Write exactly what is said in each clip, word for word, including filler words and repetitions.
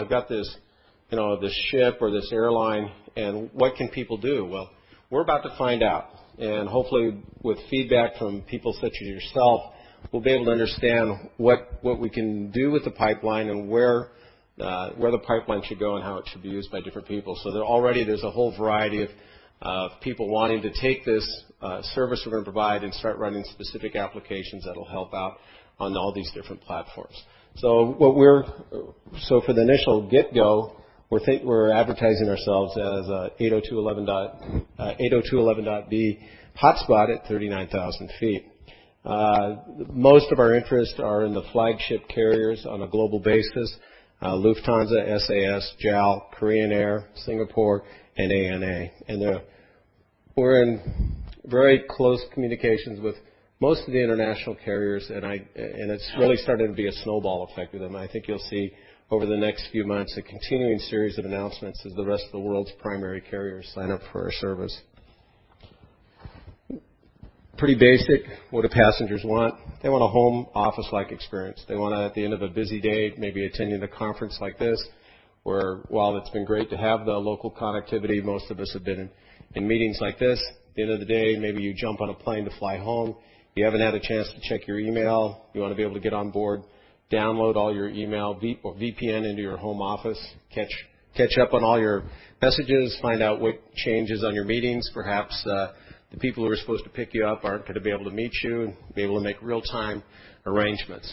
I've got this, you know, this ship or this airline, and what can people do? Well, we're about to find out, and hopefully with feedback from people such as yourself, we'll be able to understand what, what we can do with the pipeline and where, uh, where the pipeline should go and how it should be used by different people. So there already there's a whole variety of uh, people wanting to take this uh, service we're going to provide and start running specific applications that will help out on all these different platforms. So what we're so for the initial get-go, we're think, we're advertising ourselves as a eight oh two dot eleven dot b hotspot at thirty-nine thousand feet. Uh, most of our interests are in the flagship carriers on a global basis: uh, Lufthansa, S A S, J A L, Korean Air, Singapore, and A N A. And we're in very close communications with most of the international carriers, and, I, and it's really starting to be a snowball effect with them. I think you'll see over the next few months a continuing series of announcements as the rest of the world's primary carriers sign up for our service. Pretty basic. What do passengers want? They want a home office-like experience. They want to, at the end of a busy day, maybe attending a conference like this, where while it's been great to have the local connectivity, most of us have been in, in meetings like this. At the end of the day, maybe you jump on a plane to fly home. You haven't had a chance to check your email. You want to be able to get on board, download all your email v- or V P N into your home office, catch catch up on all your messages, find out what changes on your meetings. Perhaps uh, the people who are supposed to pick you up aren't going to be able to meet you, and be able to make real-time arrangements.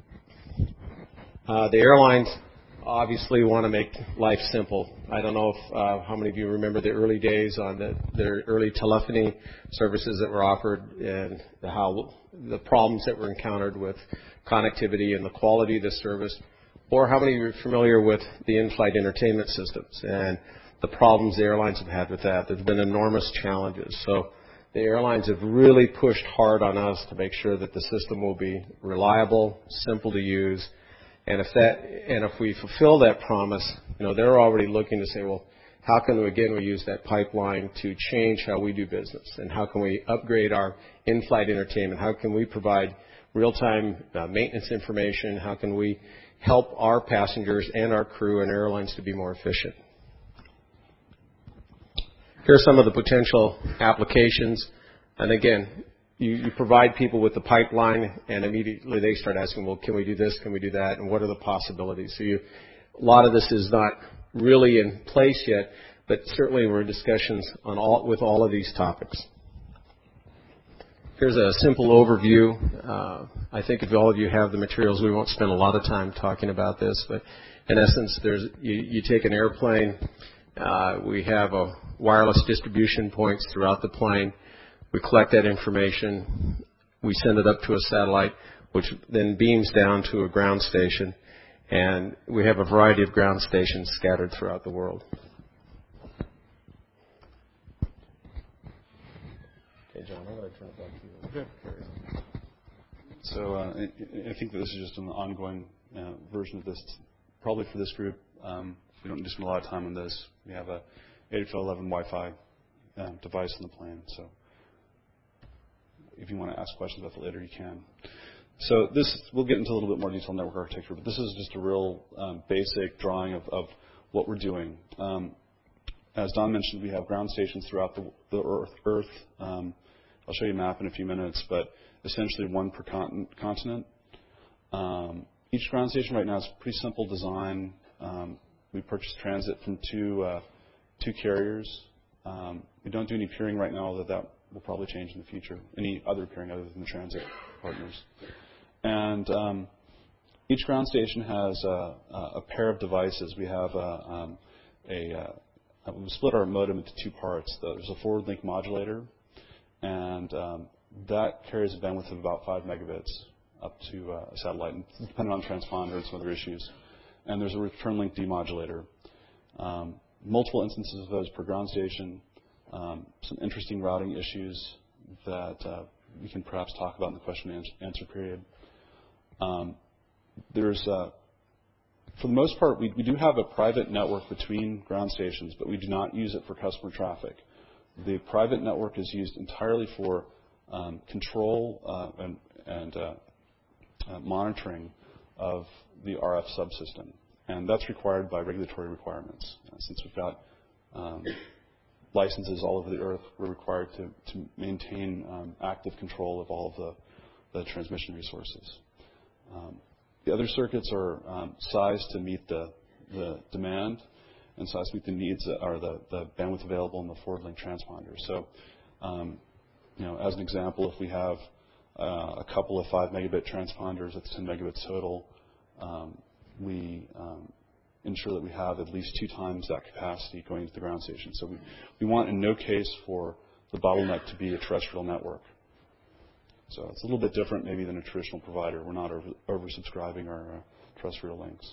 Uh, the airlines obviously want to make life simple. I don't know if uh, how many of you remember the early days on the, their early telephony services that were offered, and the, how the problems that were encountered with connectivity and the quality of the service, or how many of you are familiar with the in-flight entertainment systems and the problems the airlines have had with that. There's been enormous challenges. So the airlines have really pushed hard on us to make sure that the system will be reliable, simple to use. And if that, and if we fulfill that promise, you know, they're already looking to say, well, how can we, again, we use that pipeline to change how we do business, and how can we upgrade our in-flight entertainment? How can we provide real-time uh, maintenance information? How can we help our passengers and our crew and airlines to be more efficient? Here are some of the potential applications. And again, You, you provide people with the pipeline, and immediately they start asking, well, can we do this, can we do that, and what are the possibilities? So you, a lot of this is not really in place yet, but certainly we're in discussions on all, with all of these topics. Here's a simple overview. Uh, I think if all of you have the materials, we won't spend a lot of time talking about this, but in essence, there's, you, you take an airplane. Uh, we have a wireless distribution points throughout the plane. We collect that information. We send it up to a satellite, which then beams down to a ground station. And we have a variety of ground stations scattered throughout the world. Okay, John, I'm going to turn it back to you. Okay. So uh, I, I think that this is just an ongoing uh, version of this. Probably for this group, um, we don't spend a lot of time on this. We have a eight oh eleven Wi-Fi uh, device in the plane. So if you want to ask questions about that later, you can. So this, we'll get into a little bit more detail on network architecture, but this is just a real um, basic drawing of, of what we're doing. Um, as Don mentioned, we have ground stations throughout the, the Earth. Earth. Um, I'll show you a map in a few minutes, but essentially one per con- continent. Um, each ground station right now is a pretty simple design. Um, we purchase transit from two uh, two carriers. Um, we don't do any peering right now, although that will probably change in the future. Any other peering other than the transit partners. And um, each ground station has a, a pair of devices. We have a, um, a, a we split our modem into two parts. There's a forward link modulator, and um, that carries a bandwidth of about five megabits up to uh, a satellite, depending on transponder and some other issues. And there's a return link demodulator. Um, multiple instances of those per ground station. Um, some interesting routing issues that uh, we can perhaps talk about in the question and answer period. Um, there's, uh, for the most part, we, we do have a private network between ground stations, but we do not use it for customer traffic. The private network is used entirely for um, control uh, and, and uh, uh, monitoring of the R F subsystem. And that's required by regulatory requirements. Uh, since we've got um, licenses all over the earth, we're required to, to maintain um, active control of all of the, the transmission resources. Um, the other circuits are um, sized to meet the, the demand and sized to meet the needs that are the, the bandwidth available in the forward link transponders. So, um, you know, as an example, if we have uh, a couple of five megabit transponders with ten megabits total, um, we um, ensure that we have at least two times that capacity going to the ground station. So we, we want in no case for the bottleneck to be a terrestrial network. So it's a little bit different maybe than a traditional provider. We're not over, oversubscribing our uh, terrestrial links.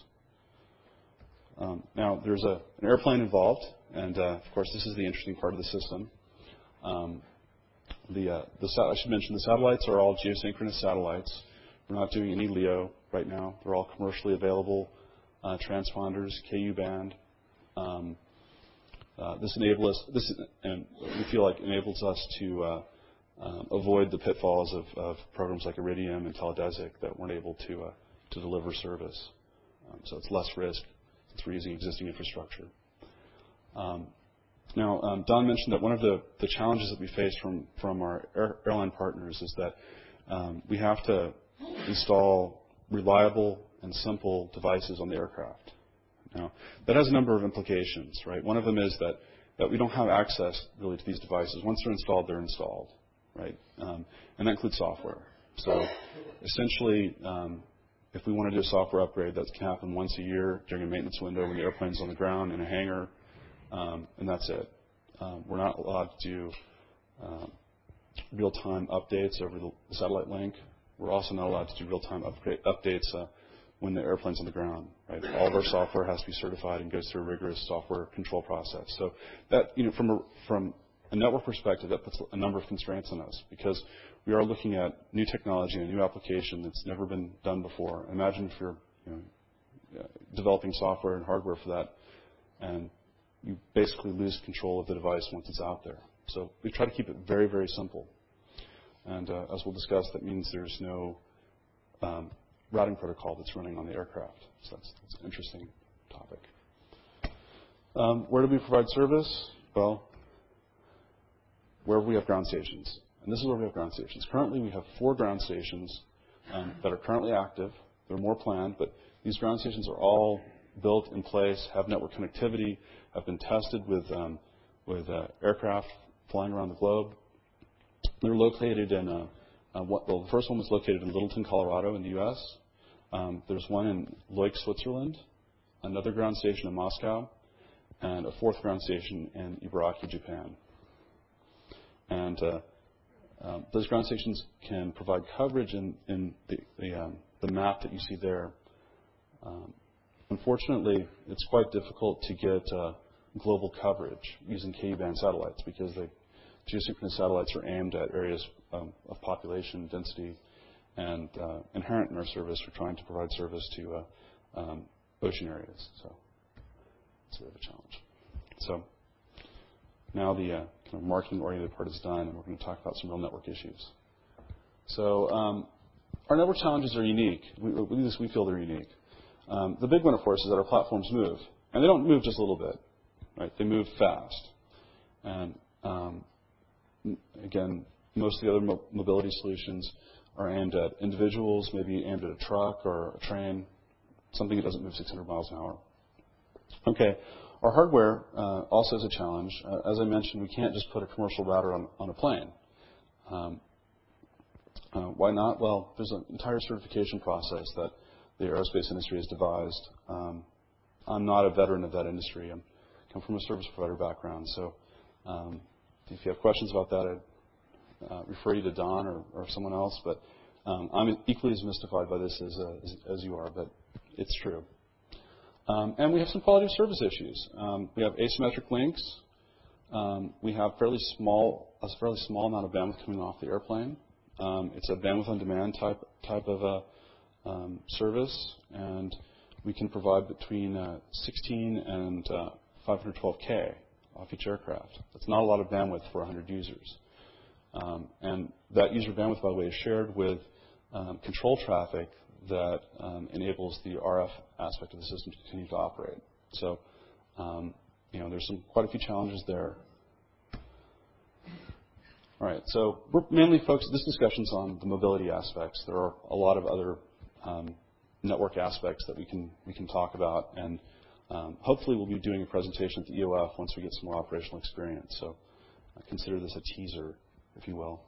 Um, now, there's a, an airplane involved, and uh, of course this is the interesting part of the system. Um, the, uh, the I should mention the satellites are all geosynchronous satellites. We're not doing any LEO right now. They're all commercially available uh, transponders, Ku band. Um, uh, this enables us, this, and we feel like enables us to uh, um, avoid the pitfalls of, of programs like Iridium and Teledesic that weren't able to uh, to deliver service. Um, so it's less risk since we're using existing infrastructure. Um, now, um, Don mentioned that one of the, the challenges that we face from from our air, airline partners is that um, we have to install reliable and simple devices on the aircraft. Now, that has a number of implications, right? One of them is that, that we don't have access really to these devices. Once they're installed, they're installed, right? Um, and that includes software. So essentially, um, if we want to do a software upgrade, that can happen once a year during a maintenance window when the airplane's on the ground in a hangar, um, and that's it. Um, we're not allowed to do um, real-time updates over the satellite link. We're also not allowed to do real-time updates uh, when the airplane's on the ground. Right? All of our software has to be certified and goes through a rigorous software control process. So that, you know, from a, from a network perspective, that puts a number of constraints on us because we are looking at new technology and a new application that's never been done before. Imagine if you're you know, developing software and hardware for that, and you basically lose control of the device once it's out there. So we try to keep it very, very simple. And uh, as we'll discuss, that means there's no um, routing protocol that's running on the aircraft. So that's, that's an interesting topic. Um, where do we provide service? Well, where we have ground stations. And this is where we have ground stations. Currently, we have four ground stations um, that are currently active. There are more planned, but these ground stations are all built in place, have network connectivity, have been tested with, um, with uh, aircraft flying around the globe. They're located in, uh, uh, what, well, the first one was located in Littleton, Colorado in the U S Um, there's one in Leuk, Switzerland, another ground station in Moscow, and a fourth ground station in Ibaraki, Japan. And uh, um, those ground stations can provide coverage in, in the, the, um, the map that you see there. Um, unfortunately, it's quite difficult to get uh, global coverage using Ku band satellites because they geosynchronous satellites are aimed at areas um, of population density, and uh, inherent in our service, we're trying to provide service to uh, um, ocean areas. So it's a bit of a challenge. So now the uh, kind of marketing-oriented part is done, and we're going to talk about some real network issues. So um, our network challenges are unique. We, at least we feel they're unique. Um, the big one, of course, is that our platforms move, and they don't move just a little bit, right? They move fast, and um, again, most of the other mo mobility solutions are aimed at individuals, maybe aimed at a truck or a train, something that doesn't move six hundred miles an hour. Okay, our hardware uh, also is a challenge. Uh, as I mentioned, we can't just put a commercial router on, on a plane. Um, uh, why not? Well, there's an entire certification process that the aerospace industry has devised. Um, I'm not a veteran of that industry. I come from a service provider background, so um, if you have questions about that, I'd uh, refer you to Don or, or someone else. But um, I'm equally as mystified by this as, uh, as, as you are, but it's true. Um, and we have some quality of service issues. Um, we have asymmetric links. Um, we have fairly small, a fairly small amount of bandwidth coming off the airplane. Um, it's a bandwidth on demand type type of a um, service, and we can provide between uh, sixteen and uh, five hundred twelve K off each aircraft. That's not a lot of bandwidth for one hundred users. Um, and that user bandwidth, by the way, is shared with um, control traffic that um, enables the R F aspect of the system to continue to operate. So, um, you know, there's some quite a few challenges there. All right, so we're mainly focused, this discussion's on the mobility aspects. There are a lot of other um, network aspects that we can we can talk about, and um, hopefully we'll be doing a presentation at the E O F once we get some more operational experience. So uh, consider this a teaser, if you will.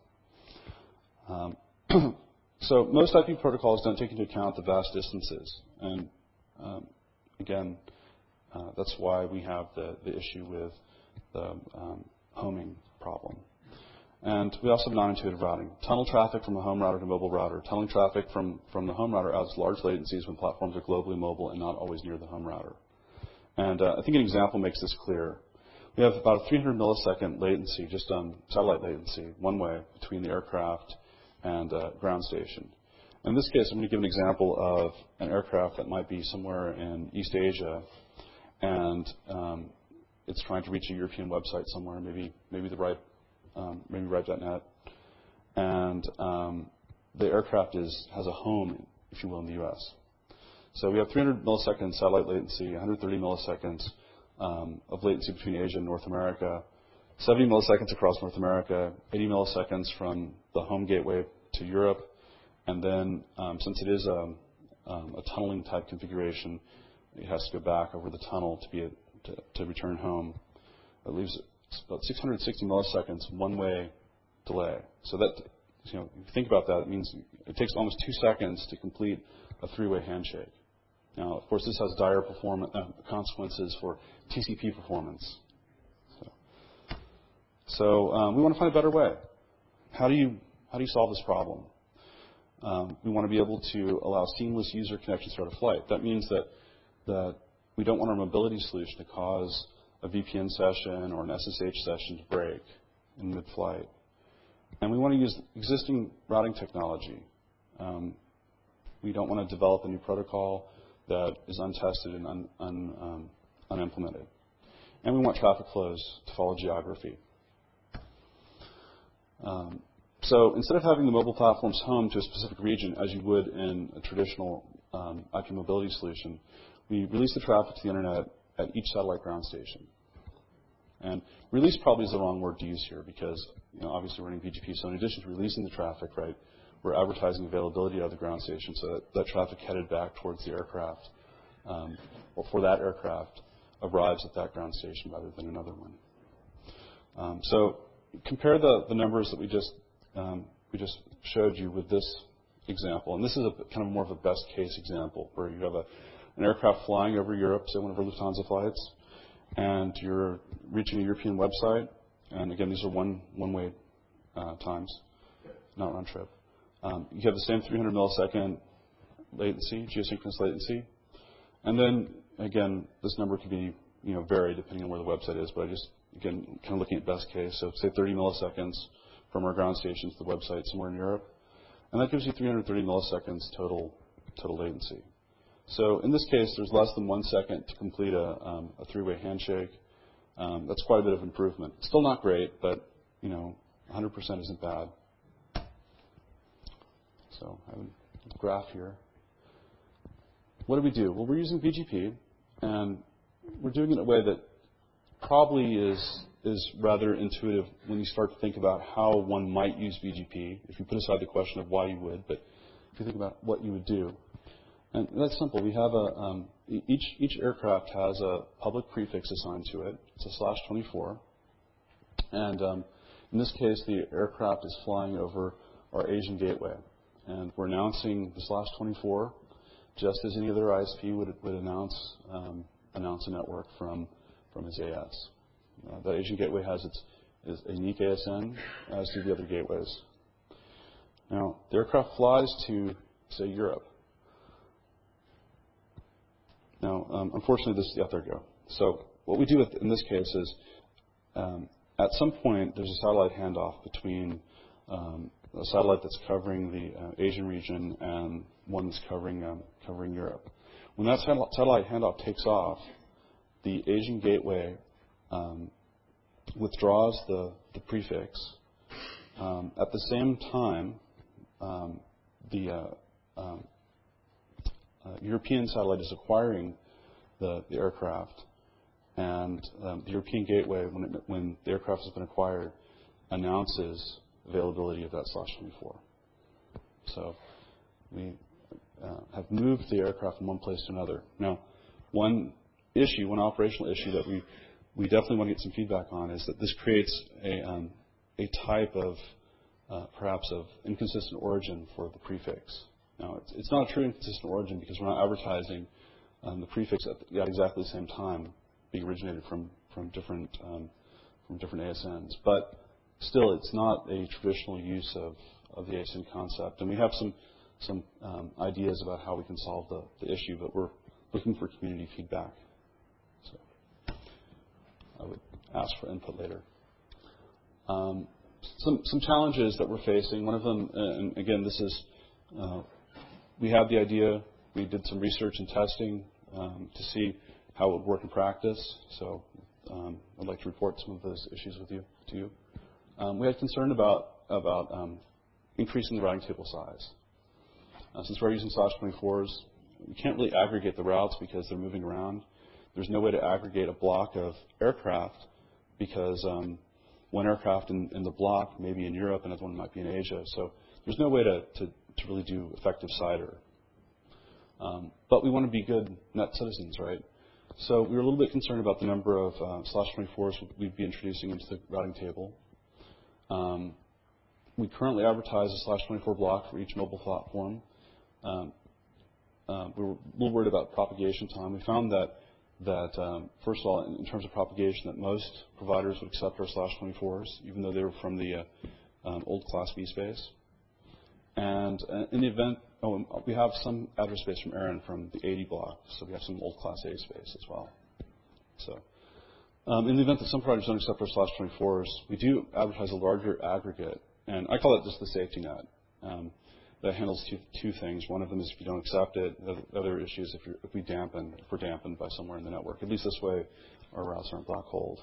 Um, so most I P protocols don't take into account the vast distances, and um, again, uh, that's why we have the, the issue with the um, homing problem. And we also have non-intuitive routing. Tunnel traffic from the home router to mobile router. Tunneling traffic from, from the home router adds large latencies when platforms are globally mobile and not always near the home router. And uh, I think an example makes this clear. We have about a three hundred millisecond latency, just on satellite latency, one way between the aircraft and uh, ground station. In this case, I'm going to give an example of an aircraft that might be somewhere in East Asia, and um, it's trying to reach a European website somewhere, maybe maybe the right Um, maybe Ripe dot net, and um, the aircraft is has a home, if you will, in the U S. So we have three hundred milliseconds satellite latency, one hundred thirty milliseconds um, of latency between Asia and North America, seventy milliseconds across North America, eighty milliseconds from the home gateway to Europe, and then um, since it is a, um, a tunneling type configuration, it has to go back over the tunnel to be a, to, to return home. It leaves It's about six hundred sixty milliseconds one-way delay. So that, you know, if you think about that, it means it takes almost two seconds to complete a three-way handshake. Now, of course, this has dire performance uh, consequences for T C P performance. So, so um, we want to find a better way. How do you how do you solve this problem? Um, we want to be able to allow seamless user connections throughout a flight. That means that that we don't want our mobility solution to cause a V P N session or an S S H session to break in mid-flight. And we want to use existing routing technology. Um, we don't want to develop a new protocol that is untested and un, un, um, unimplemented. And we want traffic flows to follow geography. Um, so instead of having the mobile platforms home to a specific region, as you would in a traditional um, I P mobility solution, we release the traffic to the internet at each satellite ground station. And release probably is the wrong word to use here because, you know, obviously we're running B G P. So in addition to releasing the traffic, right, we're advertising availability of the ground station so that that traffic headed back towards the aircraft um, or for that aircraft arrives at that ground station rather than another one. Um, so compare the, the numbers that we just um, we just showed you with this example. And this is a kind of more of a best case example where you have a an aircraft flying over Europe, say one of our Lufthansa flights, and you're reaching a European website, and again, these are one, one-way uh, times, not round trip. Um, you have the same three hundred millisecond latency, geosynchronous latency, and then, again, this number could be, you know, vary depending on where the website is, but I just, again, kind of looking at best case, so say thirty milliseconds from our ground station to the website somewhere in Europe, and that gives you three hundred thirty milliseconds total, total latency. So in this case, there's less than one second to complete a, um, a three-way handshake. Um, that's quite a bit of improvement. Still not great, but you know, one hundred percent isn't bad. So I have a graph here. What do we do? Well, we're using B G P, and we're doing it in a way that probably is is rather intuitive when you start to think about how one might use B G P. If you put aside the question of why you would, but if you think about what you would do. And that's simple. We have a um, each each aircraft has a public prefix assigned to it. It's a slash twenty-four, and um, in this case, the aircraft is flying over our Asian gateway, and we're announcing the slash twenty-four, just as any other I S P would would announce um, announce a network from from its A S. Uh, the Asian gateway has its is a unique A S N, as do the other gateways. Now, the aircraft flies to say Europe. Now, um, unfortunately, this, yeah, there we go. So what we do with, in this case is, um, at some point, there's a satellite handoff between um, a satellite that's covering the uh, Asian region and one that's covering um, covering Europe. When that satellite handoff takes off, the Asian gateway um, withdraws the, the prefix. Um, at the same time, um, the uh, um, uh, European satellite is acquiring the, the aircraft, and um, the European gateway, when, it, when the aircraft has been acquired, announces availability of that slash twenty-four. So we uh, have moved the aircraft from one place to another. Now, one issue, one operational issue that we, we definitely want to get some feedback on is that this creates a, um, a type of, uh, perhaps of inconsistent origin for the prefix. Now, it's, it's not a true inconsistent origin because we're not advertising um, the prefix at, at exactly the same time being originated from, from different um, from different A S Ns. But still, it's not a traditional use of, of the A S N concept. And we have some, some um, ideas about how we can solve the, the issue, but we're looking for community feedback. So I would ask for input later. Um, some, some challenges that we're facing, one of them, and again, this is, uh, we have the idea, we did some research and testing um, to see how it would work in practice. So um, I'd like to report some of those issues with you, to you. Um, we had concern about, about um, increasing the routing table size. Uh, since we're using slash twenty-fours, we can't really aggregate the routes because they're moving around. There's no way to aggregate a block of aircraft because um, one aircraft in, in the block may be in Europe, another one might be in Asia. So there's no way to, to, to really do effective CIDR. Um, but we want to be good net citizens, right? So we were a little bit concerned about the number of uh, slash twenty-fours we'd be introducing into the routing table. Um, we currently advertise a slash twenty-four block for each mobile platform. Um, uh, we were a little worried about propagation time. We found that, that um, first of all, in, in terms of propagation, that most providers would accept our slash twenty-fours, even though they were from the uh, um, old Class B space. And uh, in the event, oh, we have some address space from Aaron from the eighty block, so we have some old Class A space as well. So, um, in the event that some providers don't accept our slash twenty-fours, we do advertise a larger aggregate, and I call it just the safety net. Um, that handles two, two things. One of them is if you don't accept it. The other issue is if, you're, if we dampen, if we're dampened by somewhere in the network. At least this way, our routes aren't black holed.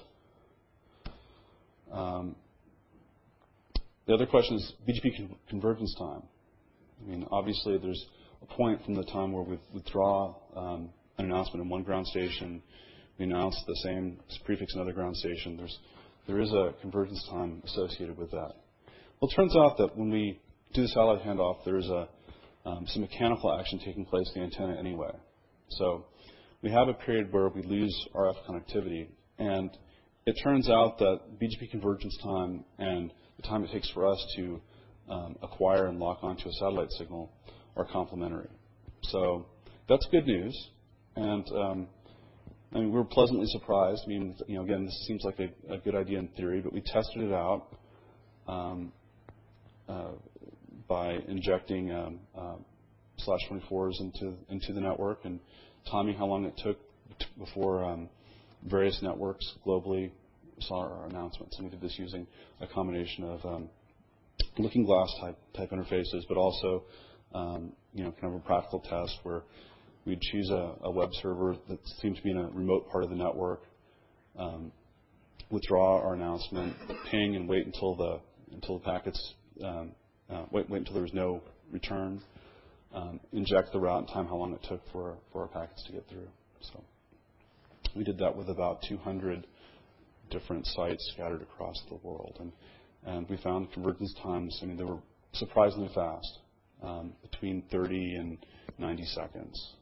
Um, the other question is B G P con convergence time. I mean, obviously, there's a point from the time where we withdraw um, an announcement in one ground station, we announce the same prefix in another ground station. There's, there is a convergence time associated with that. Well, it turns out that when we do the satellite handoff, there's a, um, some mechanical action taking place in the antenna anyway. So we have a period where we lose R F connectivity, and it turns out that B G P convergence time and the time it takes for us to um, acquire and lock onto a satellite signal are complementary. So that's good news, and um, I mean, we were pleasantly surprised. I mean, you know, again, this seems like a, a good idea in theory, but we tested it out um, uh, by injecting um, uh, slash twenty-fours into into the network and timing how long it took before um, various networks globally saw our announcements. And we did this using a combination of um, looking glass type type interfaces, but also um, you know, kind of a practical test where we'd choose a, a web server that seemed to be in a remote part of the network, um, withdraw our announcement, ping and wait until the until the packets um, uh, wait wait until there was no return, um, inject the route and time how long it took for for our packets to get through. So we did that with about two hundred different sites scattered across the world, and and we found convergence times. I mean, they were surprisingly fast, um, between thirty and ninety seconds.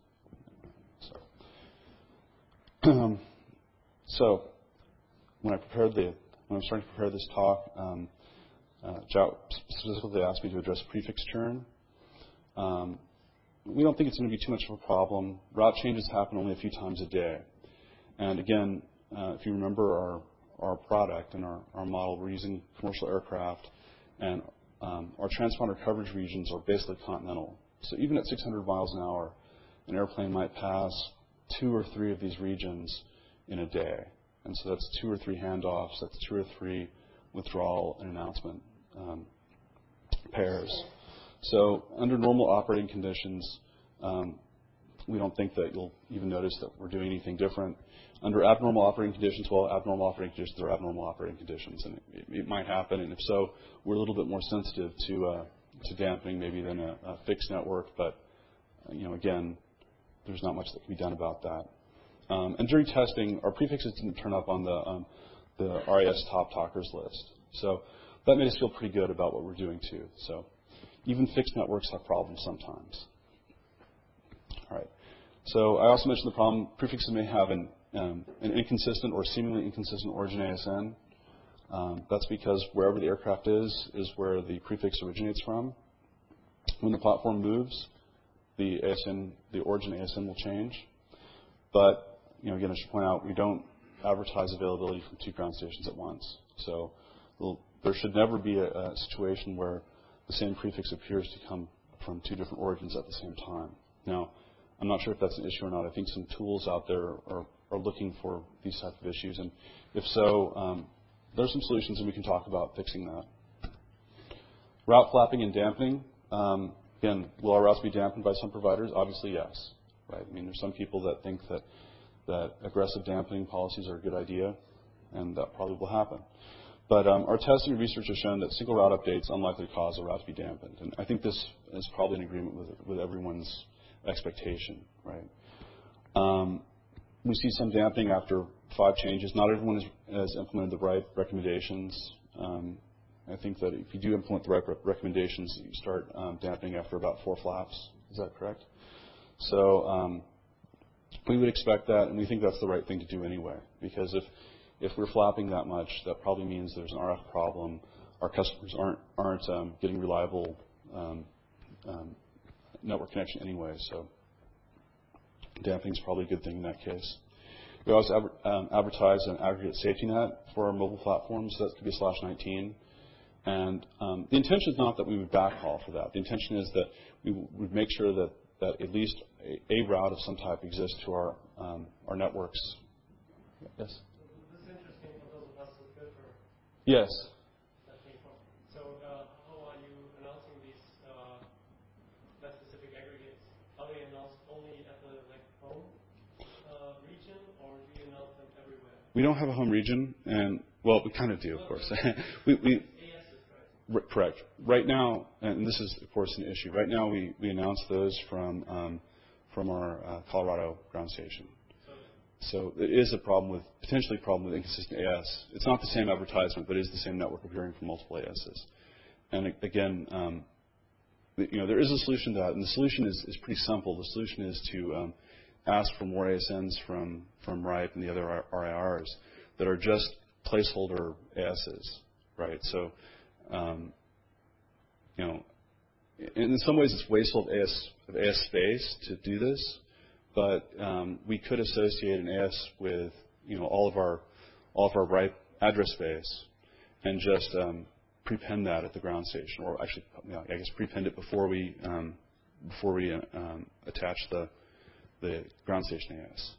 So, um, so when I prepared the when I was starting to prepare this talk, um, uh, Jout specifically asked me to address prefix churn. Um, we don't think it's going to be too much of a problem. Route changes happen only a few times a day, and again, uh, if you remember our our product and our, our model, we're using commercial aircraft, and um, our transponder coverage regions are basically continental. So even at six hundred miles an hour, an airplane might pass two or three of these regions in a day. And so that's two or three handoffs, that's two or three withdrawal and announcement um, pairs. So under normal operating conditions, um, we don't think that you'll even notice that we're doing anything different. Under abnormal operating conditions, well, abnormal operating conditions are abnormal operating conditions, and it, it might happen. And if so, we're a little bit more sensitive to uh, to dampening maybe than a, a fixed network. But uh, you know, again, there's not much that can be done about that. Um, and during testing, our prefixes didn't turn up on the, um, the R A S top talkers list. So that made us feel pretty good about what we're doing too. So even fixed networks have problems sometimes. All right. So I also mentioned the problem prefixes may have an, um, an inconsistent or seemingly inconsistent origin A S N. Um, that's because wherever the aircraft is, is where the prefix originates from. When the platform moves, the A S N, the origin A S N will change. But you know, again, I should point out, we don't advertise availability from two ground stations at once. So we'll, there should never be a, a situation where the same prefix appears to come from two different origins at the same time. Now, I'm not sure if that's an issue or not. I think some tools out there are, are looking for these type of issues. And if so, um, there's some solutions and we can talk about fixing that. Route flapping and dampening. Um, again, will our routes be dampened by some providers? Obviously, yes. Right? I mean, there's some people that think that that aggressive dampening policies are a good idea, and that probably will happen. But um, our testing and research has shown that single route updates unlikely to cause a route to be dampened. And I think this is probably in agreement with, with everyone's expectation, right? Um, we see some dampening after five changes. Not everyone has, has implemented the right recommendations. Um, I think that if you do implement the right re recommendations, you start um, dampening after about four flaps. Is that correct? So um, we would expect that, and we think that's the right thing to do anyway, because if, if we're flapping that much, that probably means there's an R F problem. Our customers aren't, aren't um, getting reliable um, um, network connection anyway, so damping is probably a good thing in that case. We also adver um, advertise an aggregate safety net for our mobile platforms. That could be slash nineteen. And um, the intention is not that we would backhaul for that. The intention is that we would make sure that that at least a, a route of some type exists to our um, our networks. Yes. This is interesting for those of us who filter. Yes. So uh, how are you announcing these uh, that specific aggregates? Are they announced only at the like home uh, region, or do you announce them everywhere? We don't have a home region, and well, we kind of do, of course. we, we Correct. Right now, and this is, of course, an issue. Right now, we, we announce those from um, from our uh, Colorado ground station. So it is a problem with, potentially a problem with inconsistent A S. It's not the same advertisement, but it is the same network appearing from multiple A Ss. And again, um, you know, there is a solution to that, and the solution is, is pretty simple. The solution is to um, ask for more A S Ns from, from RIPE and the other R I Rs that are just placeholder A Ss, right? So Um, you know, in some ways it's wasteful of A S, of A S space to do this, but um, we could associate an A S with, you know, all of our all of our RIPE address space, and just um, prepend that at the ground station, or actually, you know, I guess prepend it before we um, before we uh, um, attach the the ground station A S.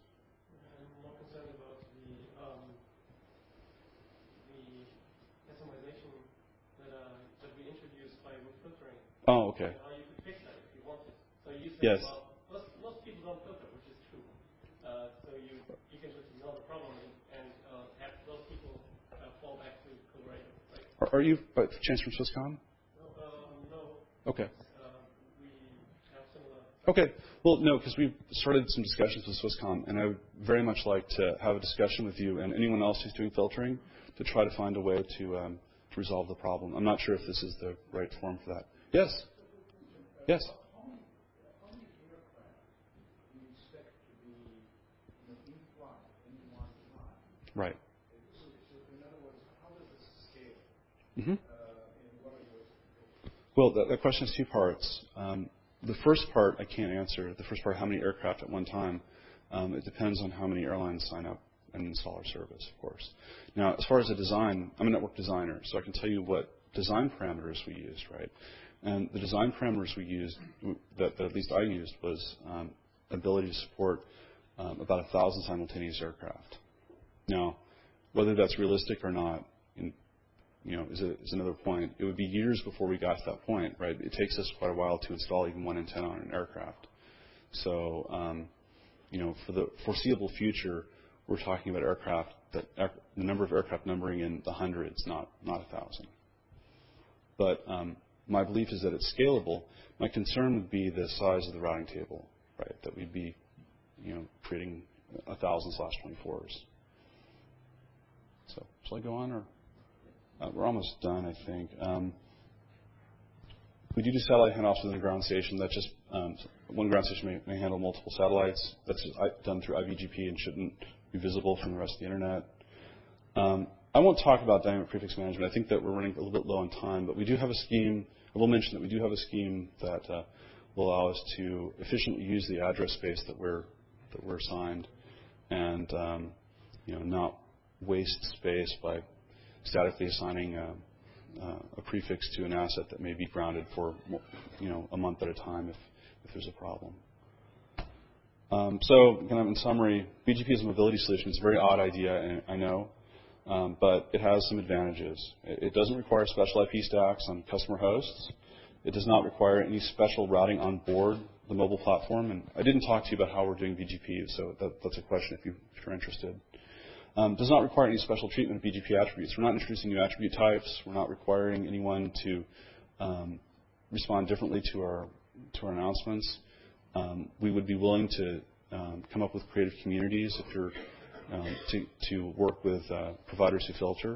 Oh, okay. How you could fix that if you wanted. So you said, yes. well, most, most people don't filter, which is true. Uh, so you, you can just ignore the problem and, and uh, have those people uh, fall back to Colorado. Right? Are, are you by chance from Swisscom? No. Um, no. Okay. Uh, we have similar. Okay. Well, no, because we've started some discussions with Swisscom, and I would very much like to have a discussion with you and anyone else who's doing filtering to try to find a way to, um, to resolve the problem. I'm not sure if this is the right form for that. Yes. Yes. How many, how many aircraft do you expect to be you know, in flight when you want to fly? Right. So, so in other words, how does this scale? Mm-hmm. Uh, and what are your expectations? Well, that, that question has two parts. Um, the first part I can't answer. The first part, how many aircraft at one time, um, it depends on how many airlines sign up and install our service, of course. Now, as far as the design, I'm a network designer, so I can tell you what design parameters we used, right? And the design parameters we used, that, that at least I used, was um, ability to support um, about a thousand simultaneous aircraft. Now, whether that's realistic or not, in, you know, is, a, is another point. It would be years before we got to that point, right? It takes us quite a while to install even one antenna on an aircraft. So, um, you know, for the foreseeable future, we're talking about aircraft that air, the number of aircraft numbering in the hundreds, not not a thousand. But um, my belief is that it's scalable. My concern would be the size of the routing table, right? That we'd be you know, creating a thousand slash twenty-fours. So, shall I go on, or uh, we're almost done, I think. Um, we do do satellite handoffs within the ground station. That just um, one ground station may, may handle multiple satellites. That's done through I V G P and shouldn't be visible from the rest of the internet. Um, I won't talk about dynamic prefix management. I think that we're running a little bit low on time, but we do have a scheme. I will mention that we do have a scheme that uh, will allow us to efficiently use the address space that we're that we're assigned, and um, you know, not waste space by statically assigning a, uh, a prefix to an asset that may be grounded for, you know, a month at a time if if there's a problem. Um, so, kind of in summary, B G P as a mobility solution is a very odd idea, I know. Um, but it has some advantages. It, it doesn't require special I P stacks on customer hosts. It does not require any special routing on board the mobile platform. And I didn't talk to you about how we're doing B G P, so that, that's a question if, you, if you're interested. Um, does not require any special treatment of B G P attributes. We're not introducing new attribute types. We're not requiring anyone to um, respond differently to our to our announcements. Um, we would be willing to um, come up with creative communities if you're Um, to, to work with uh, providers who filter.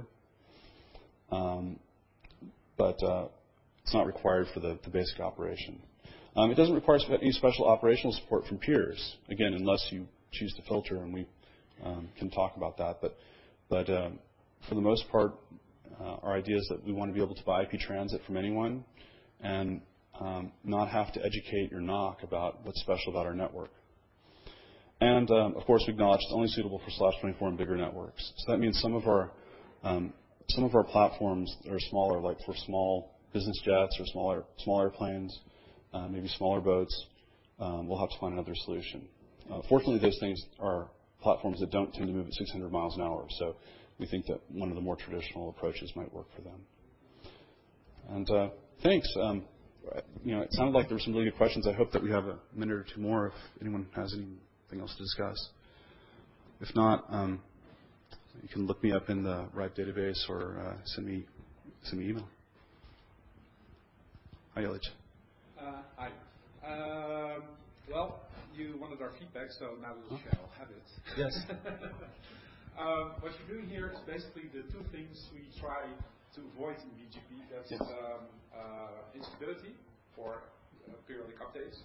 Um, but uh, it's not required for the, the basic operation. Um, it doesn't require any special operational support from peers, again, unless you choose to filter, and we um, can talk about that. But, but um, for the most part, uh, our idea is that we want to be able to buy I P transit from anyone and um, not have to educate your N O C about what's special about our network. And, um, of course, we acknowledge it's only suitable for slash twenty-four and bigger networks. So that means some of our um, some of our platforms are smaller, like for small business jets or smaller small airplanes, uh, maybe smaller boats. Um, we'll have to find another solution. Uh, fortunately, those things are platforms that don't tend to move at six hundred miles an hour. So we think that one of the more traditional approaches might work for them. And uh, thanks. Um, you know, it sounded like there were some really good questions. I hope that we have a minute or two more if anyone has any. Anything else to discuss? If not, um, you can look me up in the RIPE database or uh, send me send me email. Hi, Illich. Uh, hi. Um, well, you wanted our feedback, so now we shall have it. Yes. um, what you're doing here is basically the two things we try to avoid in B G P. That's yes. um, uh, instability for uh, periodic updates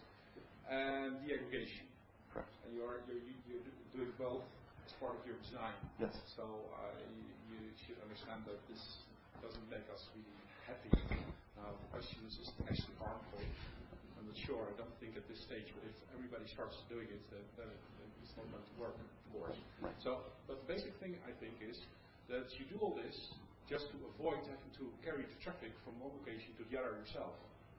and de-aggregation. Correct. And you're, you're, you're doing both as part of your design. Yes. So uh, you, you should understand that this doesn't make us really happy. Uh, the question is, is it actually harmful? I'm not sure. I don't think at this stage, but if everybody starts doing it, then, then it's not going to work, of course. Right. So, but the basic thing, I think, is that you do all this just to avoid having to carry the traffic from one location to the other yourself.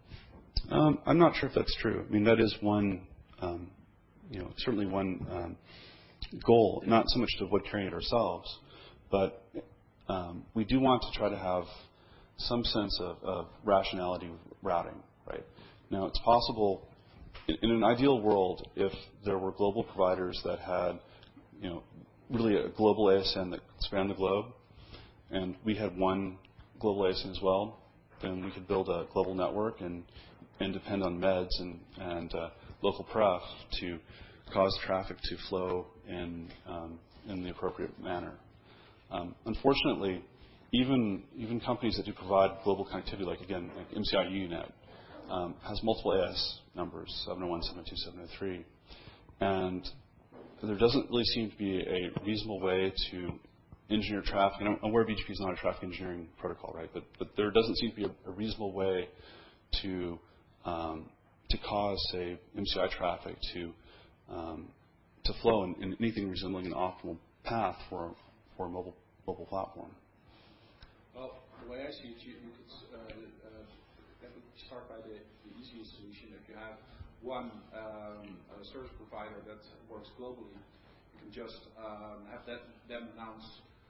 Um, I'm not sure if that's true. I mean, that is one... Um, You know, certainly one um, goal, not so much to avoid carrying it ourselves, but um, we do want to try to have some sense of, of rationality with routing, right? Now, it's possible, in, in an ideal world, if there were global providers that had, you know, really a global A S N that spanned the globe, and we had one global A S N as well, then we could build a global network and, and depend on meds and, and uh, local pref to cause traffic to flow in um, in the appropriate manner. Um, unfortunately, even even companies that do provide global connectivity, like again, like M C I U net, um, has multiple A S numbers, seven oh one, seven oh two, seven oh three, and there doesn't really seem to be a reasonable way to engineer traffic. And I'm aware B G P is not a traffic engineering protocol, right? But but there doesn't seem to be a, a reasonable way to um, to cause, say, M C I traffic to um, to flow in, in anything resembling an optimal path for for a mobile mobile platform. Well, the way I see it, you, you could uh, uh, definitely start by the, the easiest solution. If you have one um, a service provider that works globally, you can just um, have that them announce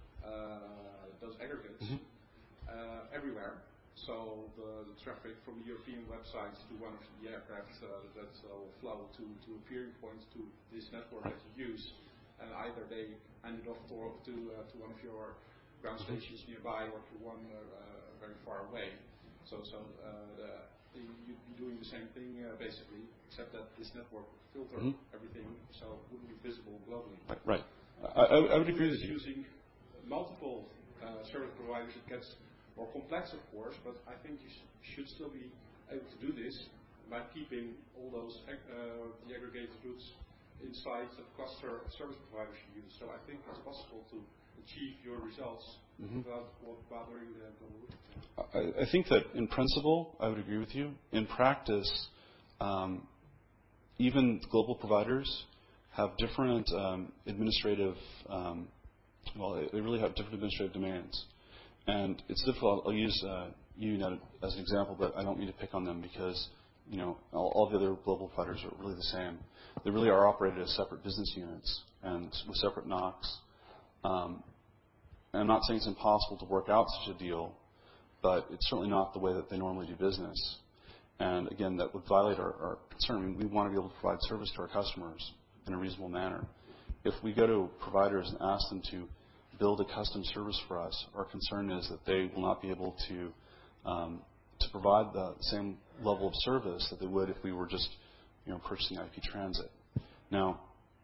uh, those aggregates mm-hmm. uh, everywhere. So the, the traffic from the European websites to one of the aircraft uh, that uh, will flow to, to a peering point to this network that you use, and either they hand it off to to, uh, to one of your ground stations nearby or to one uh, uh, very far away. So so uh, the, you'd be doing the same thing uh, basically, except that this network would filter Mhm. everything, so it wouldn't be visible globally. Right. right. I, I, I would agree with you. Using multiple uh, service providers, it gets more complex, of course, but I think you sh- should still be able to do this by keeping all those ag- uh, the aggregated routes inside the cluster of service providers you use. So I think it's possible to achieve your results mm-hmm. without bothering the global route. I, I think that in principle, I would agree with you. In practice, um, even global providers have different um, administrative, um, well, they, they really have different administrative demands. And it's difficult. I'll use uh, UNet as an example, but I don't need to pick on them because, you know, all, all the other global providers are really the same. They really are operated as separate business units and with separate N O Cs. Um, and I'm not saying it's impossible to work out such a deal, but it's certainly not the way that they normally do business. And again, that would violate our, our concern. I mean, we want to be able to provide service to our customers in a reasonable manner. If we go to providers and ask them to build a custom service for us, our concern is that they will not be able to um, to provide the same level of service that they would if we were just, you know, purchasing I P transit. Now,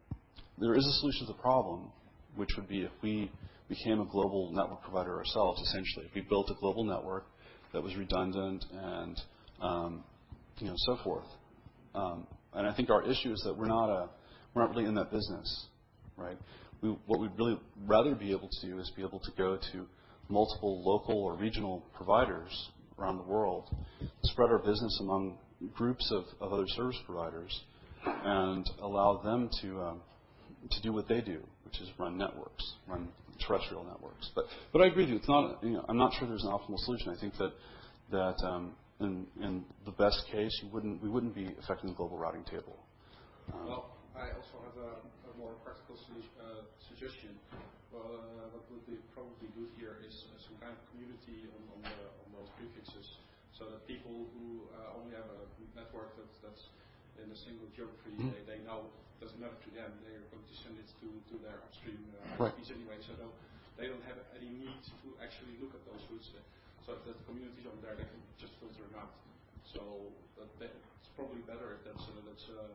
there is a solution to the problem, which would be if we became a global network provider ourselves, essentially. If we built a global network that was redundant and, um, you know, so forth. Um, and I think our issue is that we're not a, we're not really in that business, right? We, what we'd really rather be able to do is be able to go to multiple local or regional providers around the world, spread our business among groups of, of other service providers, and allow them to um, to do what they do, which is run networks, run terrestrial networks. But but I agree with you. It's not. You know, I'm not sure there's an optimal solution. I think that that um, in, in the best case, you wouldn't we wouldn't be affecting the global routing table. Um, well, I also have a, a more practical solution, uh, suggestion. Well, uh, what would be probably good here is uh, some kind of community on, on, the, on those prefixes, so that people who uh, only have a network that, that's in a single geography, mm-hmm. they, they know it doesn't matter to them. They are going to send it to, to their upstream uh, right. I Ps anyway, so they don't have any need to actually look at those routes. Uh, so if there's communities on there, they can just filter them out. So that they, it's probably better if that's uh, that's uh,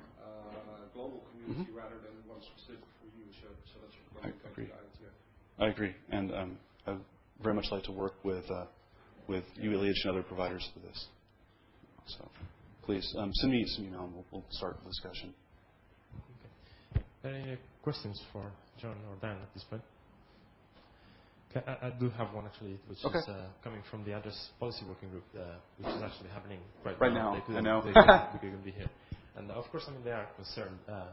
uh, global community mm-hmm. rather than one specific for you. So, so that's I agree. I agree, and um, I would very much like to work with uh, with U L E H and other providers for this. So, please um, send me some email, and we'll, we'll start the discussion. Okay. Any questions for John or Dan at this point? Okay, I, I do have one actually, which okay. is uh, coming from the Address Policy Working Group, uh, which is actually happening right, right now. now. They I know. They couldn't, they couldn't be here, and of course, I mean they are concerned. Uh,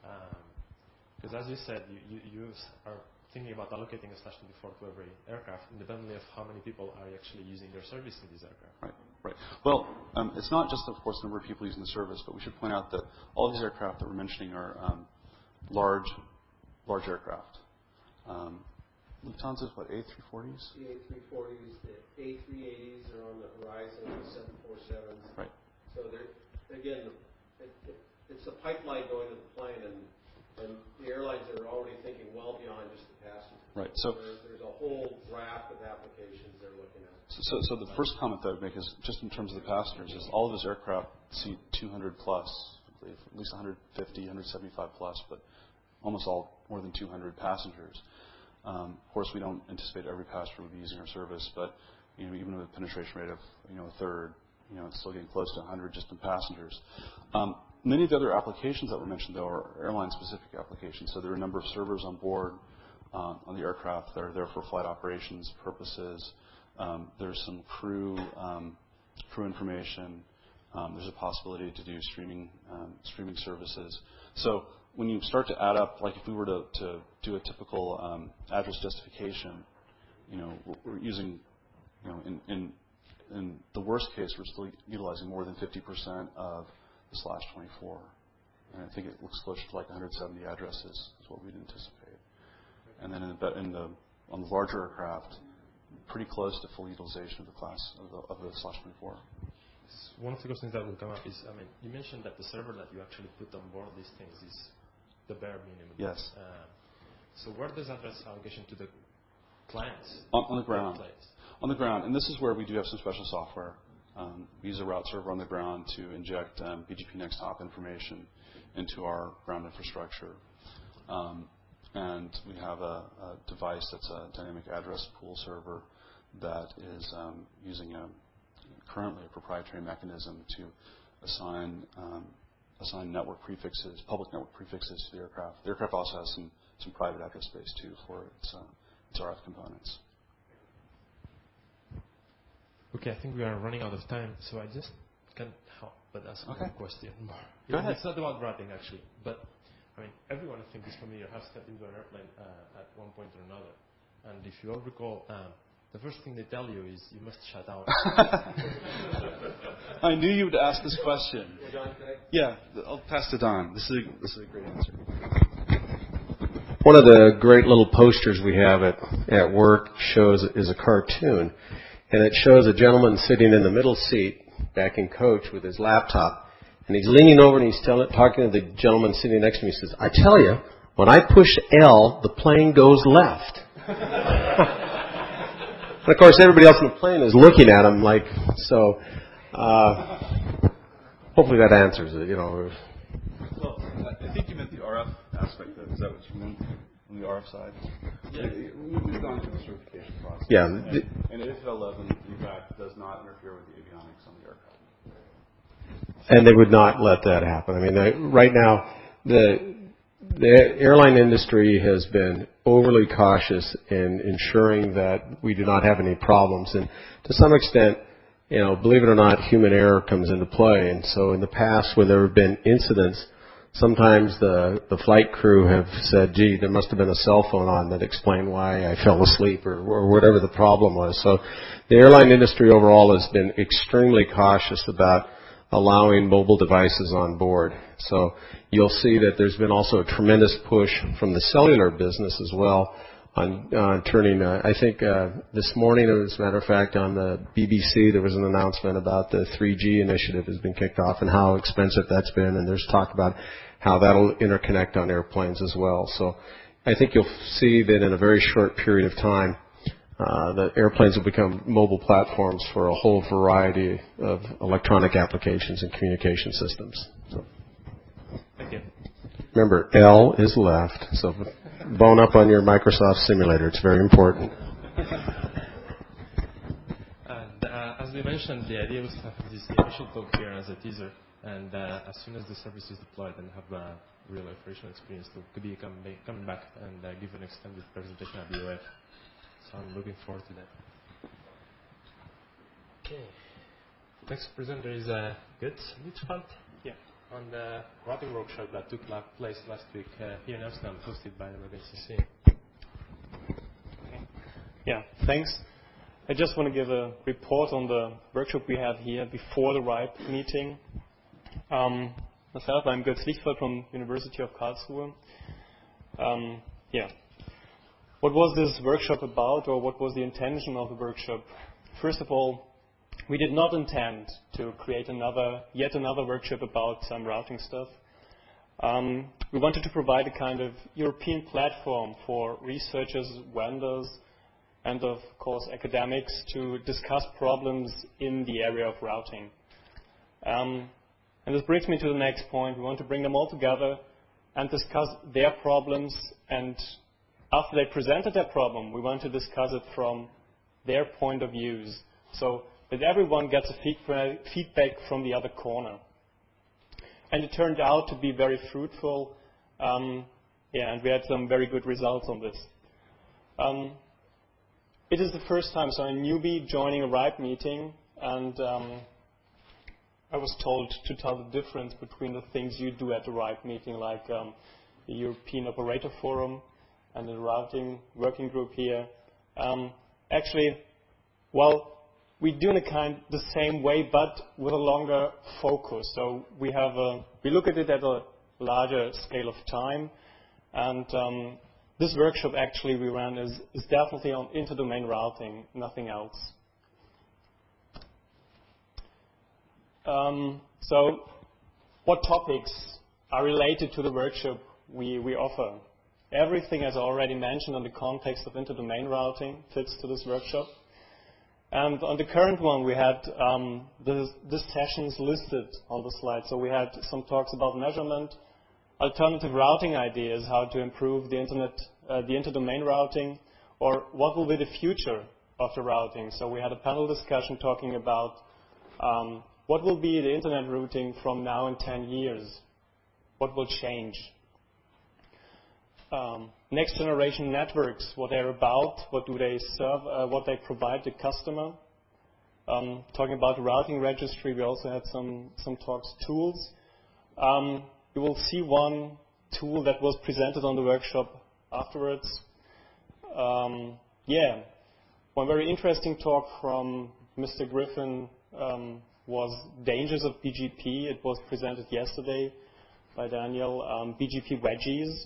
because um, as you said, you, you, you are thinking about allocating a slash twenty-four to every aircraft, independently of how many people are actually using their service in these aircraft. Right, right. Well, um, it's not just, of course, the number of people using the service, but we should point out that all these aircraft that we're mentioning are um, large, large aircraft. Um, Lufthansa's what, A three forties? The A three forties, the A three eighties are on the horizon, the seven forty-sevens. Right. So they're, again, it, it, it's a pipeline going to the plane, and And the airlines are already thinking well beyond just the passenger. Right. So there's, there's a whole raft of applications they're looking at. So, so the first comment that I would make is just in terms of the passengers is all of those aircraft seat two hundred plus, I believe, at least one fifty, one seventy-five plus, but almost all more than two hundred passengers. Um, of course, we don't anticipate every passenger will be using our service, but you know, even with a penetration rate of you know a third, you know, it's still getting close to one hundred just in passengers. Um, Many of the other applications that were mentioned, though, are airline-specific applications. So there are a number of servers on board uh, on the aircraft that are there for flight operations purposes. Um, there's some crew um, crew information. Um, there's a possibility to do streaming um, streaming services. So when you start to add up, like if we were to, to do a typical um, address justification, you know, we're using, you know, in, in in the worst case, we're still utilizing more than fifty percent of the slash twenty-four. And I think it looks closer to like one hundred seventy addresses is what we'd anticipate. And then in the, in the on the larger aircraft, pretty close to full utilization of the class of the, of the slash twenty-four. One of the questions that will come up is, I mean, you mentioned that the server that you actually put on board these things is the bare minimum. Yes. Uh, so where does address allocation to the clients? On, on the ground. On the ground, and this is where we do have some special software Um, we use a route server on the ground to inject um, B G P Next Hop information into our ground infrastructure. Um, and we have a, a device that's a dynamic address pool server that is um, using a, currently a proprietary mechanism to assign um, assign network prefixes, public network prefixes to the aircraft. The aircraft also has some, some private address space too for its, uh, its R F components. Okay, I think we are running out of time, so I just can't help but ask Okay. one question more. Go ahead. It's not about routing actually, but I mean everyone I think is familiar has stepped into an airplane uh, at one point or another, and if you all recall, um, the first thing they tell you is you must shut out. I knew you would ask this question. Yeah, I'll pass to Don. This is a, this is a great answer. One of the great little posters we have at, at work shows is a cartoon, and it shows a gentleman sitting in the middle seat back in coach with his laptop, and he's leaning over and he's tell, talking to the gentleman sitting next to me. He says, "I tell you, when I push L, the plane goes left." And of course, everybody else in the plane is looking at him like so. Uh, hopefully, that answers it. You know. Well, I think you meant the R F aspect of it. Is that what you meant on the R F side? Yeah. We've gone through the certification process. Yeah. And, and A F eleven, in fact, does not interfere with the avionics on the aircraft. And they would not let that happen. I mean, they, right now, the the airline industry has been overly cautious in ensuring that we do not have any problems. And to some extent, you know, believe it or not, human error comes into play. And so in the past, when there have been incidents, sometimes the, the flight crew have said, gee, there must have been a cell phone on that explained why I fell asleep or, or whatever the problem was. So the airline industry overall has been extremely cautious about allowing mobile devices on board. So you'll see that there's been also a tremendous push from the cellular business as well on, on turning, uh, I think uh, this morning, as a matter of fact, on the B B C, there was an announcement about the three G initiative has been kicked off and how expensive that's been, and there's talk about how that'll interconnect on airplanes as well. So I think you'll see that in a very short period of time, uh, the airplanes will become mobile platforms for a whole variety of electronic applications and communication systems. So. Thank you. Remember, L is left, so bone up on your Microsoft simulator. It's very important. And uh, as we mentioned, the idea was to have this initial talk here as a teaser, and uh, as soon as the service is deployed and have a real operational experience, to be come, coming back and uh, give an extended presentation at B O F. So I'm looking forward to that. Okay. Next presenter is uh, Guts Lichveld. Yeah. On the routing workshop that took place last week uh, here in Amsterdam, hosted by the American C C. Okay. Yeah, thanks. I just want to give a report on the workshop we had here before the R I P meeting. Um, myself, I'm Götz Lichveld from University of Karlsruhe. Um, yeah. What was this workshop about, or what was the intention of the workshop? First of all, we did not intend to create another, yet another workshop about some routing stuff. Um, we wanted to provide a kind of European platform for researchers, vendors, and of course academics to discuss problems in the area of routing. Um, and this brings me to the next point. We want to bring them all together and discuss their problems, and after they presented their problem, we want to discuss it from their point of views, so that everyone gets a feedback from the other corner. And it turned out to be very fruitful, um, yeah, and we had some very good results on this. Um, it is the first time, so I'm a newbie joining a R I P meeting, and um, I was told to tell the difference between the things you do at the R I P meeting, like um, the European Operator Forum and the routing working group here. Um, actually, well, we do in a kind the same way, but with a longer focus. So we have a, we look at it at a larger scale of time, and um, this workshop actually we ran is, is definitely on inter-domain routing, nothing else. Um, so, what topics are related to the workshop we, we offer? Everything, as I already mentioned, on the context of inter-domain routing fits to this workshop. And on the current one, we had um, the, the sessions listed on the slide. So we had some talks about measurement, alternative routing ideas, how to improve the internet, uh, the inter-domain routing, or what will be the future of the routing. So we had a panel discussion talking about um, what will be the internet routing from now in ten years. What will change? Um, next generation networks, what they're about, what do they serve, uh, what they provide the customer. Um, talking about the routing registry, we also had some, some talks, tools. Um, you will see one tool that was presented on the workshop afterwards. Um, yeah, one very interesting talk from Mister Griffin um, was dangers of B G P. It was presented yesterday by Daniel, um, B G P wedgies.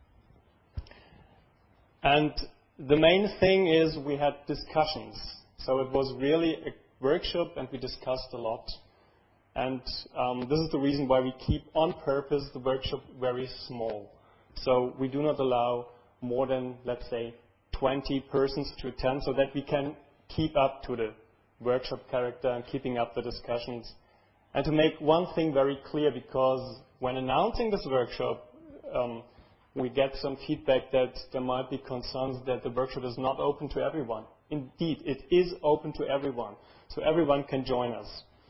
And the main thing is we had discussions. So it was really a workshop and we discussed a lot. And um, this is the reason why we keep on purpose the workshop very small. So we do not allow more than, let's say, twenty persons to attend so that we can keep up to the workshop character and keeping up the discussions. And to make one thing very clear, because when announcing this workshop, um, we get some feedback that there might be concerns that the workshop is not open to everyone. Indeed, it is open to everyone, so everyone can join us.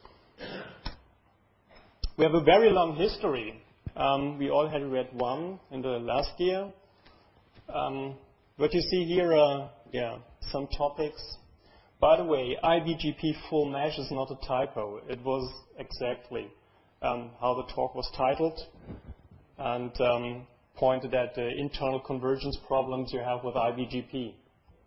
We have a very long history. Um, we all had read one in the last year. Um, what you see here are yeah, some topics. By the way, I B G P full mesh is not a typo. It was exactly um, how the talk was titled. And um, pointed at the internal convergence problems you have with I B G P.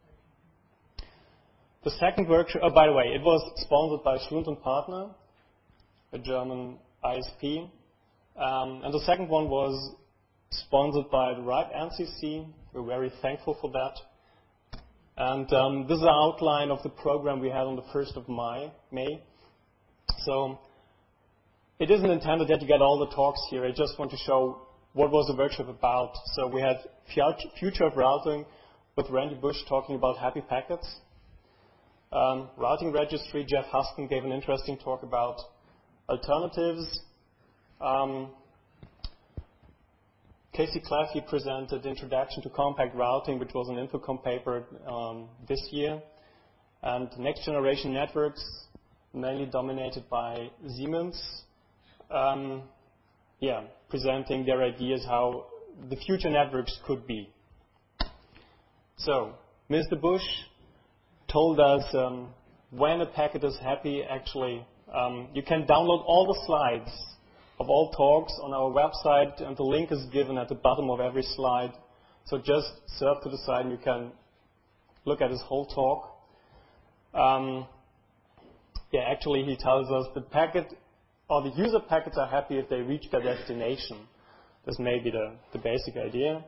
The second workshop, oh, by the way, it was sponsored by Schlund and Partner, a German I S P. Um, and the second one was sponsored by the RIPE N C C. We're very thankful for that. And um, this is an outline of the program we had on the first of May. So it isn't intended that you get all the talks here. I just want to show what was the workshop about. So we had Future of Routing with Randy Bush talking about happy packets. Um, routing registry, Jeff Huston gave an interesting talk about alternatives. Um, Casey Claffey presented Introduction to Compact Routing, which was an Infocom paper um, this year. And next generation networks, mainly dominated by Siemens. Um, yeah, presenting their ideas how the future networks could be. So, Mister Bush told us um, when a packet is happy, actually, um, you can download all the slides of all talks on our website, and the link is given at the bottom of every slide. So just surf to the side and you can look at his whole talk. Um, yeah, actually, he tells us the packet or the user packets are happy if they reach their destination. This may be the, the basic idea.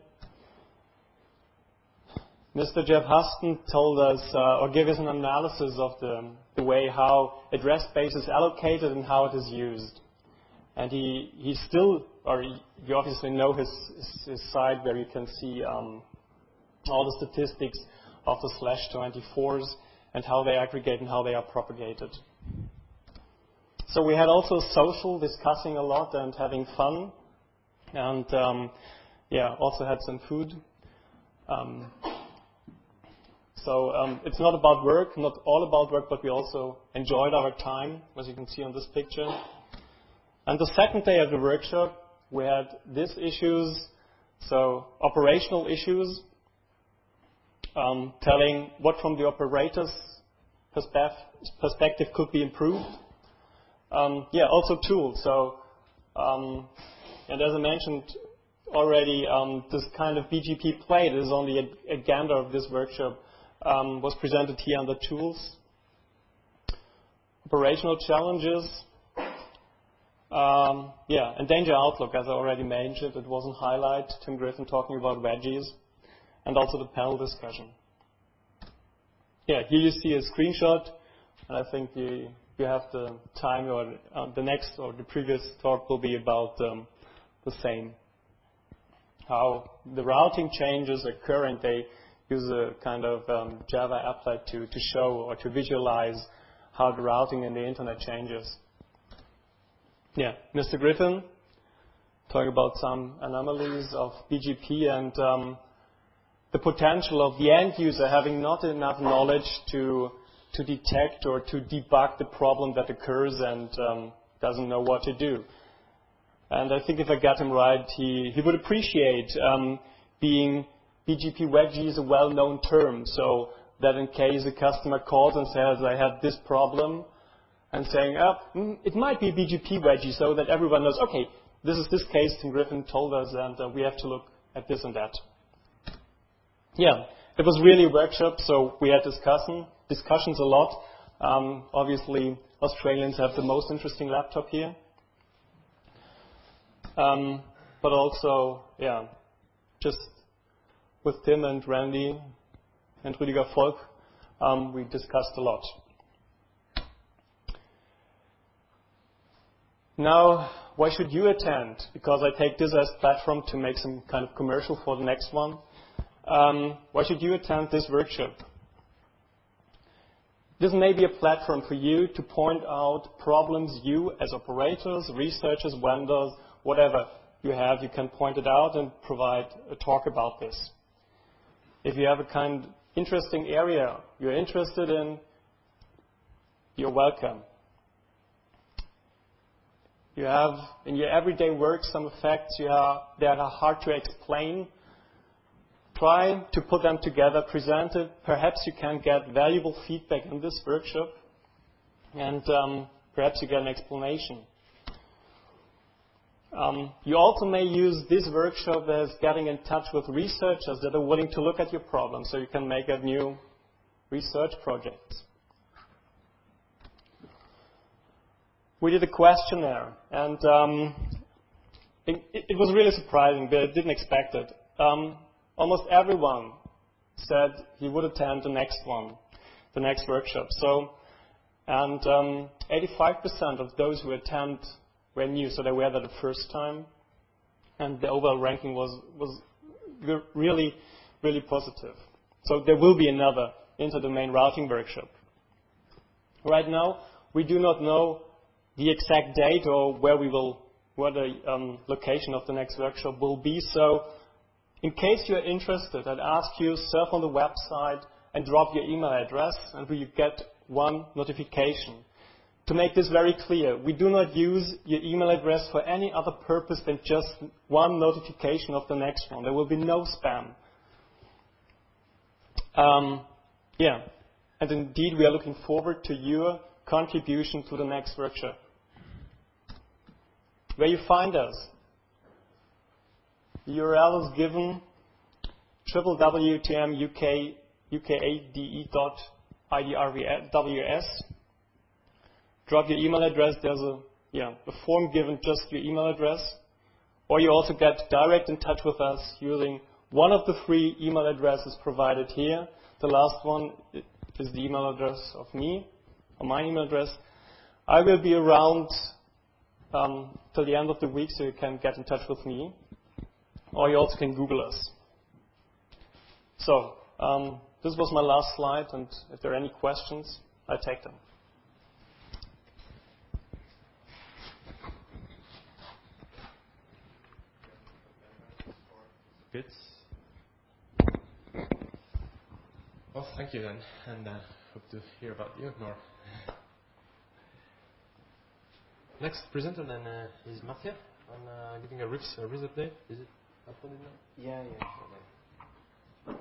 Mister Jeff Huston told us, uh, or gave us an analysis of the, the way how address space is allocated and how it is used. And he, he still, or he, you obviously know his, his, his site where you can see um, all the statistics of the slash twenty-fours and how they aggregate and how they are propagated. So we had also social, discussing a lot and having fun. And um, yeah, also had some food. Um, so um, it's not about work, not all about work, but we also enjoyed our time, as you can see on this picture. And the second day of the workshop, we had these issues, so operational issues, um, telling what from the operator's perspective could be improved. Um, yeah, also tools. So, um, and as I mentioned already, um, this kind of B G P play, this is only a agenda of this workshop, um, was presented here under tools. Operational challenges. Um, yeah, and danger outlook, as I already mentioned, it was a highlight. Tim Griffin talking about wedgies, and also the panel discussion. Yeah, here you see a screenshot, and I think you, you have the time, or uh, the next or the previous talk will be about um, the same. How the routing changes occur, and they use a kind of um, Java applet to, to show or to visualize how the routing in the internet changes. Yeah, Mister Griffin, talking about some anomalies of B G P and um, the potential of the end user having not enough knowledge to to detect or to debug the problem that occurs and um, doesn't know what to do. And I think if I got him right, he, he would appreciate um, being B G P wedgie is a well-known term, so that in case a customer calls and says, I have this problem, and saying, oh, mm, it might be B G P wedgie, so that everyone knows, okay, this is this case Tim Griffin told us, and uh, we have to look at this and that. Yeah, it was really a workshop, so we had discussion, discussions a lot. Um, obviously, Australians have the most interesting laptop here. Um, but also, yeah, just with Tim and Randy and Rüdiger Volk, um, we discussed a lot. Now, why should you attend? Because I take this as platform to make some kind of commercial for the next one. Um, why should you attend this workshop? This may be a platform for you to point out problems you as operators, researchers, vendors, whatever you have, you can point it out and provide a talk about this. If you have a kind of interesting area you're interested in, you're welcome. You have in your everyday work some effects you have, that are hard to explain. Try to put them together, present it. Perhaps you can get valuable feedback in this workshop, and um, perhaps you get an explanation. Um, you also may use this workshop as getting in touch with researchers that are willing to look at your problem, so you can make a new research project. We did a questionnaire, and um, it, it was really surprising, but I didn't expect it. Um, almost everyone said he would attend the next one, the next workshop. So, and um, eighty-five percent of those who attend were new, so they were there the first time, and the overall ranking was was really, really positive. So there will be another inter-domain routing workshop. Right now, we do not know the exact date or where we will, where the um, location of the next workshop will be. So, in case you are interested, I'd ask you surf on the website and drop your email address, and we get one notification. To make this very clear, we do not use your email address for any other purpose than just one notification of the next one. There will be no spam. Um, yeah, and indeed, we are looking forward to your contribution to the next workshop. Where you find us. The U R L is given w w w dot t m u k a d e dot i d r w s. Drop your email address. There's a yeah a form given, just your email address. Or you also get direct in touch with us using one of the three email addresses provided here. The last one is the email address of me, or my email address. I will be around um, till the end of the week, so you can get in touch with me. Or you also can Google us. So, um, this was my last slide, and if there are any questions, I take them. Good. Well, thank you then, and uh, hope to hear about you more. Next presenter then uh, is Mathieu on uh, giving a R I F S, a R I S update. Is it uploaded now? Yeah, yeah. Okay.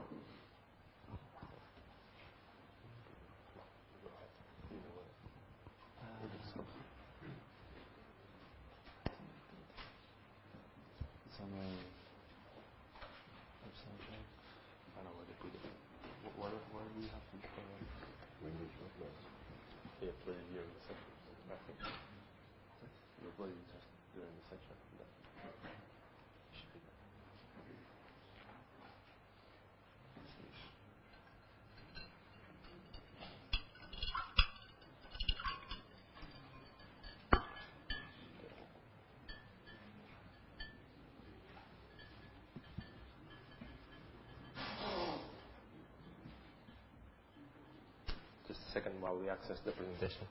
It's on the website, right? I don't know where to put it. Where, where do you have to put it? Windows uploads. Yeah, play it here in the section. You upload it just during the section. Should be there. Just a second while we access the presentation.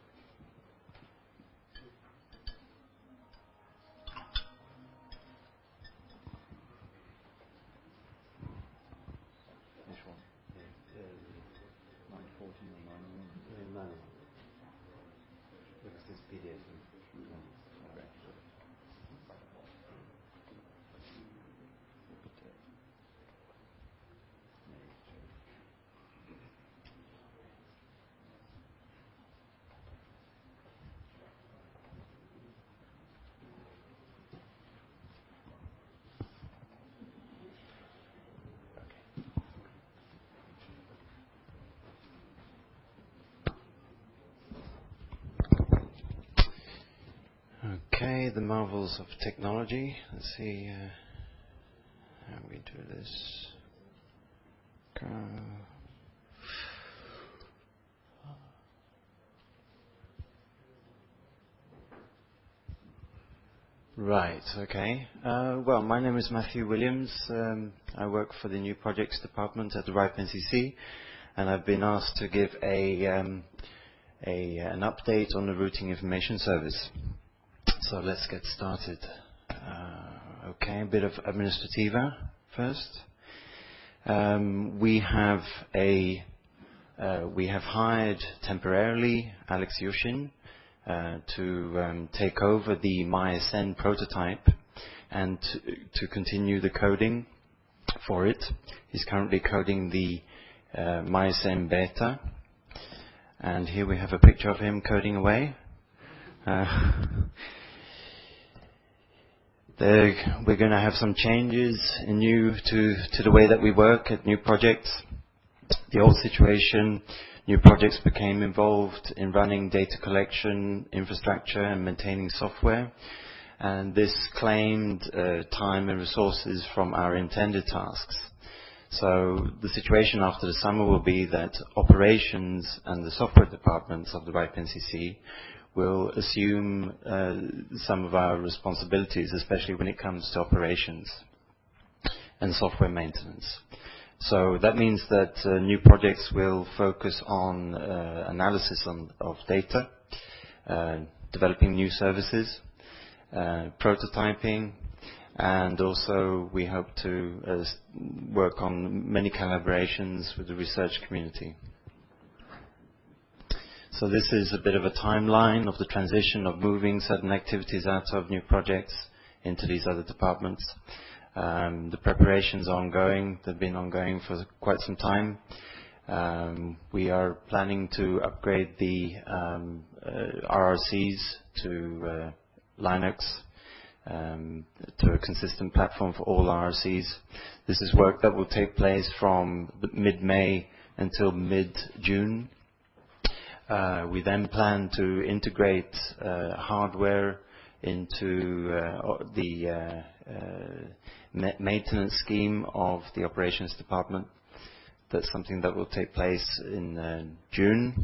Which one? nine forty or nine oh one? No, no. Because this P D F. Okay. Okay, the marvels of technology. Let's see uh, how we do this. Go. Right, okay. Uh, well, my name is Matthew Williams. Um, I work for the New Projects Department at the RIPE N C C, and I've been asked to give a, um, a an update on the Routing Information Service. So let's get started. Uh, okay, a bit of administrativa first. Um, we have a uh, we have hired temporarily Alex Yushin uh, to um, take over the MySN prototype and to, to continue the coding for it. He's currently coding the uh, MySN beta, and here we have a picture of him coding away. Uh, There, we're going to have some changes in new to, to the way that we work at new projects. The old situation, new projects became involved in running data collection, infrastructure and maintaining software. And this claimed uh, time and resources from our intended tasks. So the situation after the summer will be that operations and the software departments of the RIPE N C C will assume uh, some of our responsibilities, especially when it comes to operations and software maintenance. So that means that uh, new projects will focus on uh, analysis on, of data, uh, developing new services, uh, prototyping, and also we hope to uh, work on many collaborations with the research community. So this is a bit of a timeline of the transition of moving certain activities out of new projects into these other departments. Um, the preparations are ongoing. They've been ongoing for quite some time. Um, we are planning to upgrade the um, uh, R R Cs to uh, Linux, um, to a consistent platform for all R R Cs. This is work that will take place from mid-May until mid-June. Uh, we then plan to integrate uh, hardware into uh, the uh, uh, ma maintenance scheme of the operations department. That's something that will take place in uh, June.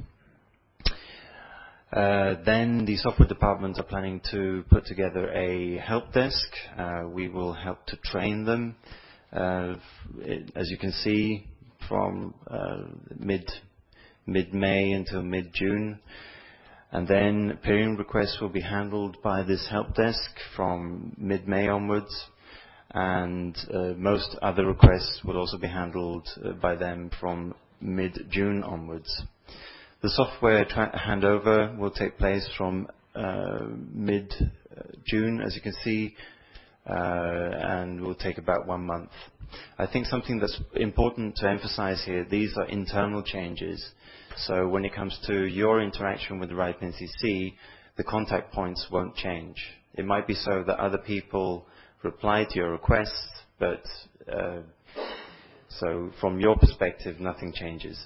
Uh, then the software department are planning to put together a help desk. Uh, we will help to train them. Uh, it, as you can see, from uh, mid mid-May until mid-June. And then peering requests will be handled by this help desk from mid-May onwards. And uh, most other requests will also be handled uh, by them from mid-June onwards. The software handover will take place from uh, mid-June, as you can see, uh, and will take about one month. I think something that's important to emphasize here, these are internal changes. So when it comes to your interaction with the RIPE N C C, the contact points won't change. It might be so that other people reply to your requests, but uh, so from your perspective, nothing changes.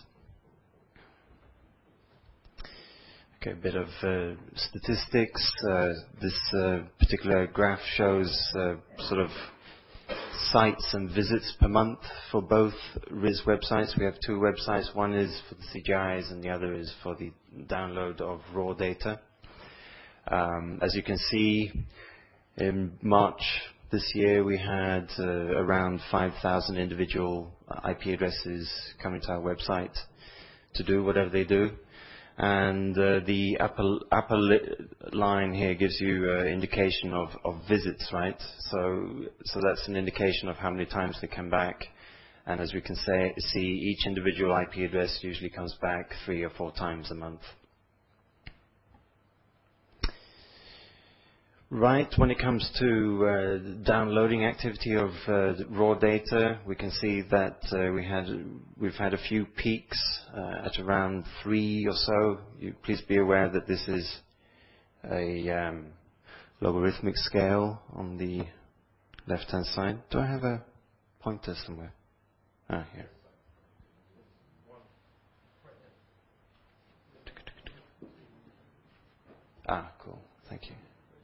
Okay, a bit of uh, statistics. Uh, this uh, particular graph shows uh, sort of sites and visits per month for both R I S websites. We have two websites. One is for the C G Is and the other is for the download of raw data. Um, as you can see, in March this year we had uh, around five thousand individual I P addresses coming to our website to do whatever they do. And uh, the upper, upper li line here gives you an uh, indication of, of visits, right? So, so that's an indication of how many times they come back. And as we can say, see, each individual I P address usually comes back three or four times a month. Right, when it comes to uh, downloading activity of uh, raw data, we can see that uh, we had, we've had a few peaks uh, at around three or so. You, please be aware that this is a um, logarithmic scale on the left-hand side. Do I have a pointer somewhere? Ah, here. Ah, cool. Thank you.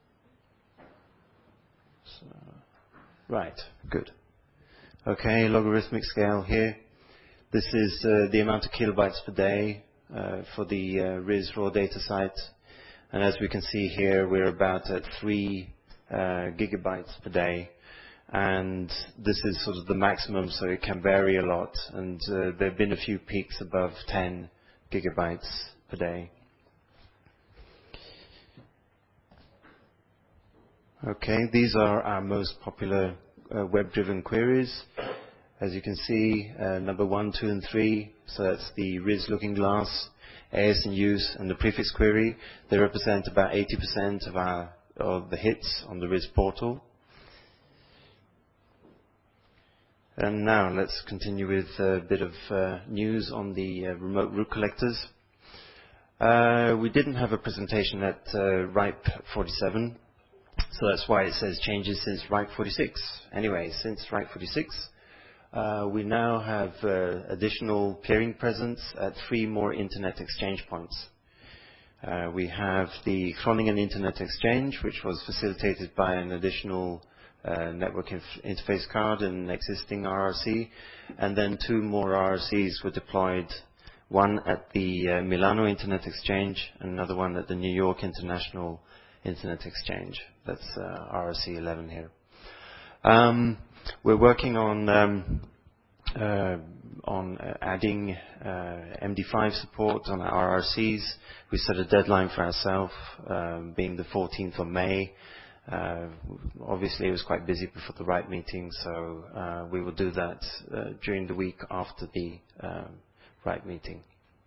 So, right, good. Okay, logarithmic scale here. This is uh, the amount of kilobytes per day uh, for the uh, R I S raw data site. And as we can see here, we're about at three uh, gigabytes per day. And this is sort of the maximum, so it can vary a lot. And uh, there have been a few peaks above ten gigabytes per day. Okay, these are our most popular uh, web-driven queries. As you can see, uh, number one, two, and three, so that's the R I S Looking Glass, A S in use, and the prefix query. They represent about eighty percent of our of the hits on the R I S portal. And now let's continue with a bit of uh, news on the uh, remote root collectors. Uh, we didn't have a presentation at uh, RIPE forty-seven. So that's why it says changes since RIPE forty-six. Anyway, since RIPE forty-six, uh, we now have uh, additional peering presence at three more Internet exchange points. Uh, we have the Groningen Internet Exchange, which was facilitated by an additional uh, network inf interface card and an existing R R C, and then two more R R Cs were deployed, one at the uh, Milano Internet Exchange and another one at the New York International Internet Exchange. That's uh, R R C eleven here. Um, we're working on um, uh, on uh, adding uh, M D five support on our R R Cs. We set a deadline for ourselves, um, being the fourteenth of May. Uh, obviously, it was quite busy before the RIPE meeting, so uh, we will do that uh, during the week after the um, RIPE meeting.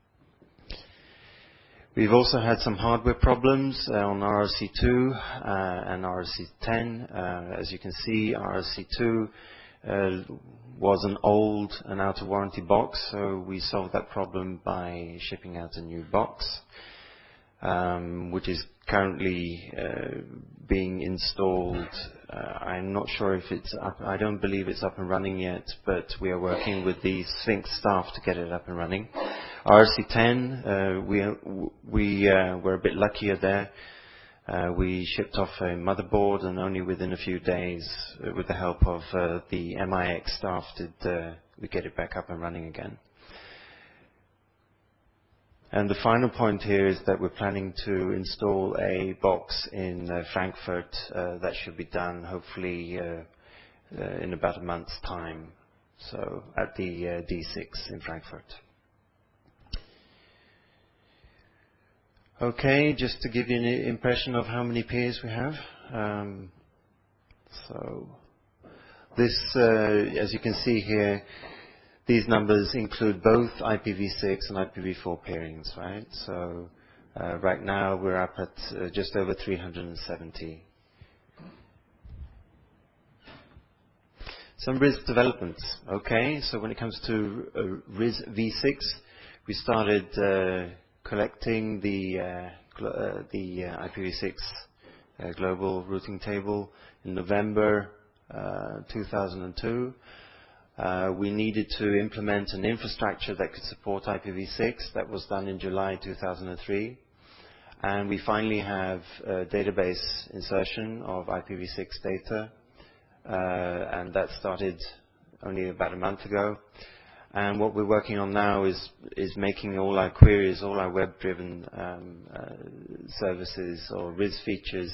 We've also had some hardware problems uh, on R R C two uh, and R R C ten. Uh, as you can see, R R C two uh, was an old and out of warranty box, so we solved that problem by shipping out a new box, um, which is currently uh, being installed. Uh, I'm not sure if it's up. I don't believe it's up and running yet, but we are working with the Sphinx staff to get it up and running. R R C ten, uh, we we uh, were a bit luckier there. Uh, we shipped off a motherboard, and only within a few days, uh, with the help of uh, the M I X staff, did uh, we get it back up and running again. And the final point here is that we're planning to install a box in uh, Frankfurt. Uh, that should be done hopefully uh, uh, in about a month's time. So at the uh, D six in Frankfurt. Okay, just to give you an impression of how many peers we have. Um, so this, uh, as you can see here, these numbers include both I P v six and I P v four peerings, right? So uh, right now we're up at uh, just over three hundred seventy. Some R I S developments. Okay, so when it comes to uh, R I S v six, we started uh, collecting the uh, uh, the uh, I P v six uh, global routing table in November uh, two thousand two. Uh, we needed to implement an infrastructure that could support I P v six. That was done in July two thousand three. And we finally have a database insertion of I P v six data. Uh, and that started only about a month ago. And what we're working on now is, is making all our queries, all our web-driven um, uh, services or R I S features.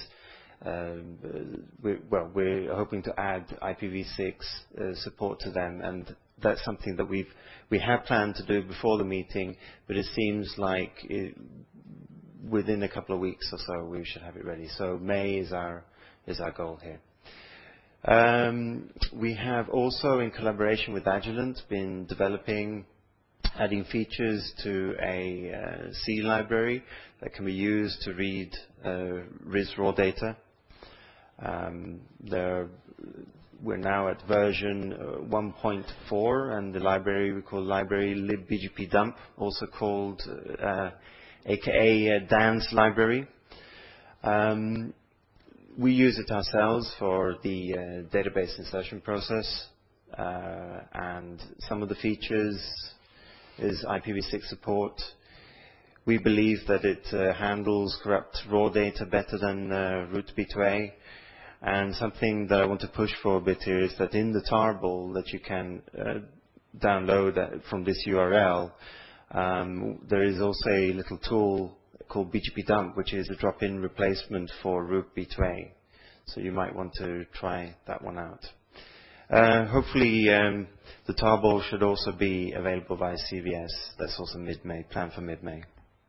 Um, we're, well, we're hoping to add I P v six uh, support to them, and that's something that we've we have planned to do before the meeting, but it seems like it, within a couple of weeks or so we should have it ready. So May is our is our goal here. Um, we have also, in collaboration with Agilent, been developing, adding features to a uh, C library that can be used to read uh, R I S raw data. Um, there, we're now at version uh, one point four, and the library we call library libbgpdump, also called uh, aka uh, Dan's library. Um, we use it ourselves for the uh, database insertion process, uh, and some of the features is I P v six support. We believe that it uh, handles corrupt raw data better than uh, root B two A. And something that I want to push for a bit here is that in the tarball that you can uh, download from this U R L, um, there is also a little tool called bgpdump, which is a drop-in replacement for root B two A. So you might want to try that one out. Uh, hopefully, um, the tarball should also be available via C V S. That's also mid-May, planned for mid-May.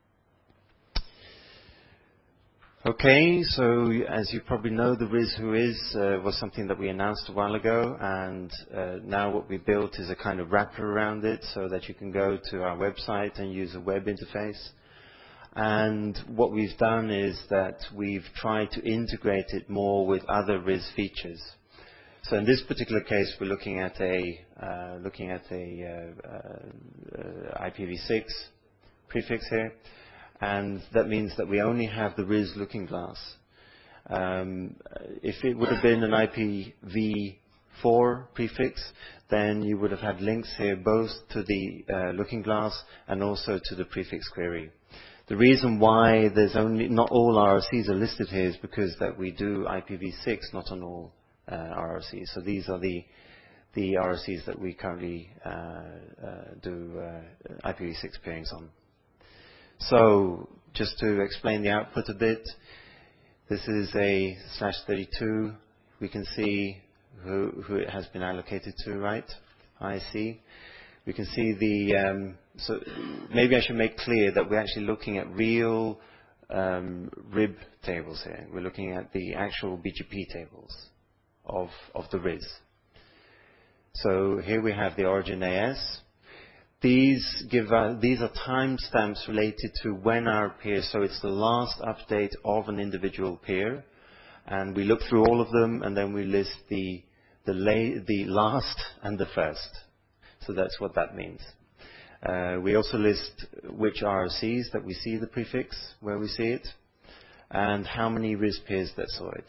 Okay, so as you probably know, the R I S Who Is uh, was something that we announced a while ago, and uh, now what we built is a kind of wrapper around it so that you can go to our website and use a web interface. And what we've done is that we've tried to integrate it more with other R I S features. So in this particular case, we're looking at a uh, looking at a uh, uh, I P v six prefix here. And that means that we only have the R I S looking glass. Um, if it would have been an I P v four prefix, then you would have had links here both to the uh, looking glass and also to the prefix query. The reason why there's only not all R R Cs are listed here is because that we do I P v six, not on all uh, R R Cs. So these are the the R R Cs that we currently uh, uh, do uh, I P v six peerings on. So just to explain the output a bit, this is a slash thirty-two. We can see who, who it has been allocated to, right? I C. We can see the, um, so maybe I should make clear that we're actually looking at real um, R I B tables here. We're looking at the actual B G P tables of, of the R I S. So here we have the origin A S. These give uh, these are timestamps related to when our peer, so it's the last update of an individual peer, and we look through all of them, and then we list the the, la the last and the first. So that's what that means. Uh, we also list which R R Cs that we see the prefix, where we see it, and how many R I S peers that saw it.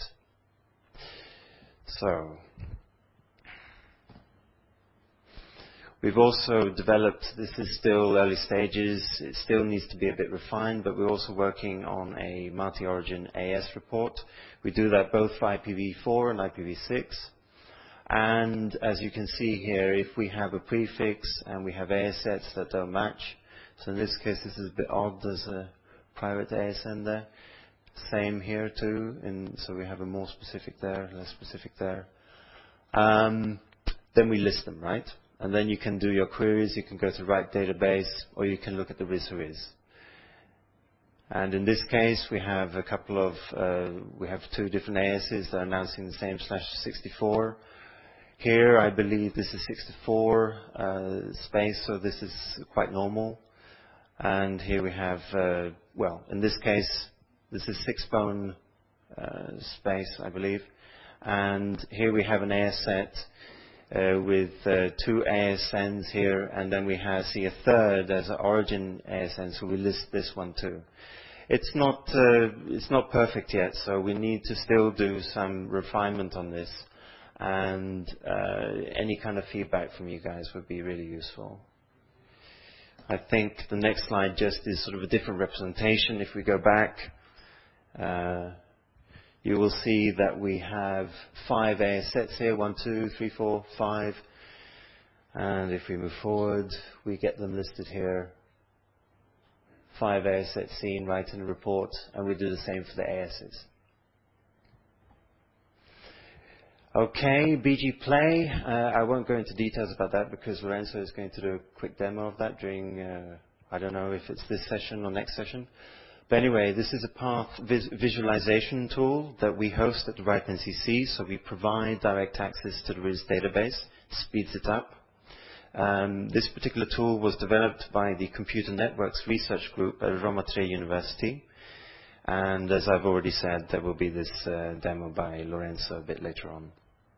So. We've also developed, this is still early stages, it still needs to be a bit refined, but we're also working on a multi-origin A S report. We do that both for I P v four and I P v six. And as you can see here, if we have a prefix and we have A S sets that don't match, so in this case this is a bit odd, there's a private A S N there. Same here too, and so we have a more specific there, less specific there. Um, then we list them, right? And then you can do your queries, you can go to the right database, or you can look at the R I S Who Is. And in this case, we have a couple of, uh, we have two different A Ss that are announcing the same slash sixty-four. Here, I believe this is sixty-four uh, space, so this is quite normal. And here we have, uh, well, in this case, this is six bone uh, space, I believe. And here we have an A S set Uh, with uh, two A S Ns here, and then we have see a third as an origin A S N, so we list this one too. It's not uh, it's not perfect yet, so we need to still do some refinement on this, and uh, any kind of feedback from you guys would be really useful. I think the next slide just is sort of a different representation. If we go back, uh, you will see that we have five A S sets here, one, two, three, four, five. And if we move forward, we get them listed here. Five A S sets seen right in the report, and we do the same for the A Ss. Okay, B G Play. Uh, I won't go into details about that because Lorenzo is going to do a quick demo of that during, uh, I don't know if it's this session or next session. But anyway, this is a path vis visualization tool that we host at the RIPE N C C, so we provide direct access to the R I S database, speeds it up. Um, this particular tool was developed by the Computer Networks Research Group at Roma Tre University. And as I've already said, there will be this uh, demo by Lorenzo a bit later on.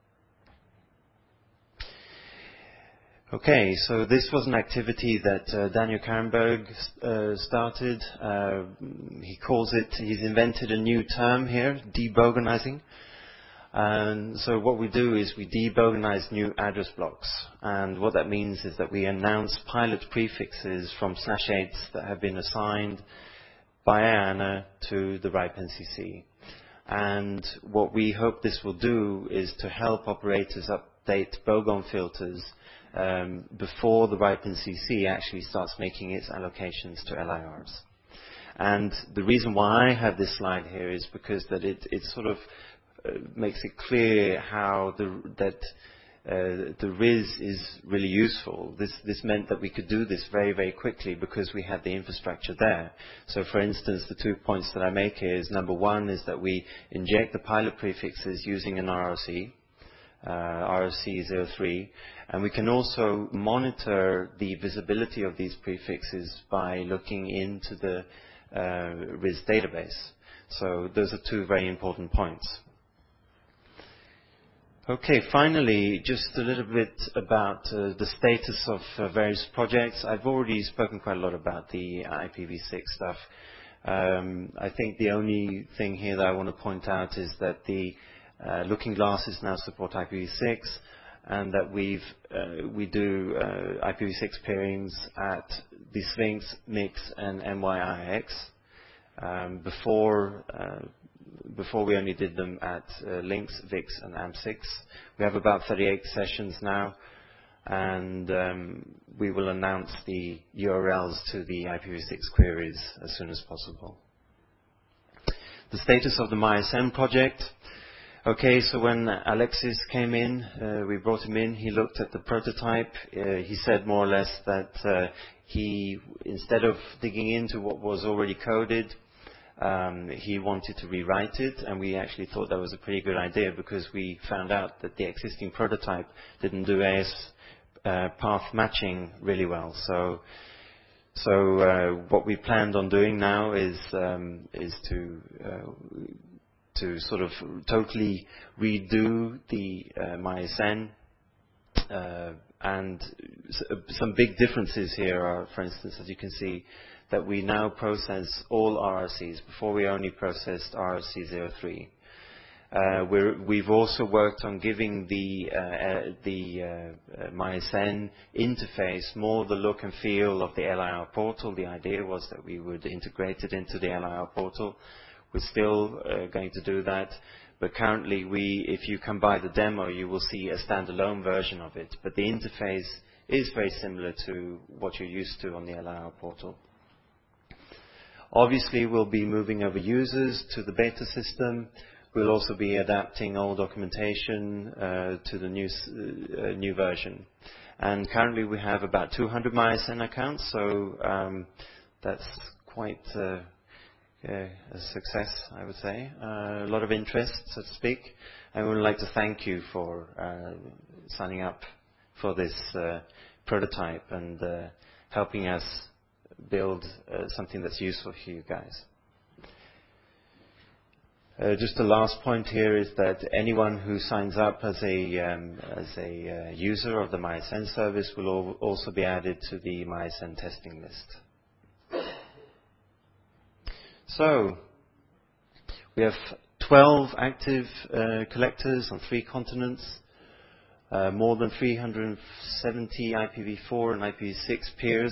Okay, so this was an activity that uh, Daniel Karenberg uh, started. Uh, he calls it, he's invented a new term here, deboganizing. And so what we do is we debogenize new address blocks. And what that means is that we announce pilot prefixes from slash eights that have been assigned by IANA to the RIPE N C C. And what we hope this will do is to help operators update bogon filters um, before the RIPE N C C actually starts making its allocations to L I Rs. And the reason why I have this slide here is because that it, it sort of uh, makes it clear how the, that uh, the R I S is really useful. This, this meant that we could do this very, very quickly because we had the infrastructure there. So for instance, the two points that I make here is number one is that we inject the pilot prefixes using an R O C. Uh, R O C zero three, and we can also monitor the visibility of these prefixes by looking into the uh, R I S database. So those are two very important points. Okay, finally, just a little bit about uh, the status of uh, various projects. I've already spoken quite a lot about the I P v six stuff. Um, I think the only thing here that I want to point out is that the Uh, Looking Glasses now support I P v six, and that we've uh, we do uh, I P v six peerings at the Sphinx, Mix, and M Y I X. Um, before uh, before we only did them at uh, Lynx, Vix, and A M P six. We have about thirty-eight sessions now, and um, we will announce the U R Ls to the I P v six queries as soon as possible. The status of the MySN project. Okay, so when Alexis came in, uh, we brought him in, he looked at the prototype, uh, he said more or less that uh, he, instead of digging into what was already coded, um, he wanted to rewrite it, and we actually thought that was a pretty good idea because we found out that the existing prototype didn't do A S uh, path matching really well. So, so uh, what we planned on doing now is, um, is to uh, to sort of totally redo the uh, MySN. Uh, and s some big differences here are, for instance, as you can see, that we now process all R R Cs. Before we only processed R R C zero three. Uh, we're, we've also worked on giving the, uh, uh, the uh, uh, MySN interface more the look and feel of the L I R portal. The idea was that we would integrate it into the L I R portal. We're still uh, going to do that, but currently we, if you come by the demo, you will see a standalone version of it. But the interface is very similar to what you're used to on the L I R portal. Obviously, we'll be moving over users to the beta system. We'll also be adapting all documentation uh, to the new, uh, new version. And currently we have about two hundred MySN accounts, so um, that's quite uh, Uh, a success, I would say. Uh, a lot of interest, so to speak. I would like to thank you for uh, signing up for this uh, prototype and uh, helping us build uh, something that's useful for you guys. Uh, just the last point here is that anyone who signs up as a um, as a uh, user of the MySN service will al also be added to the MySN testing list. So, we have twelve active uh, collectors on three continents, uh, more than three hundred seventy I P v four and I P v six peers.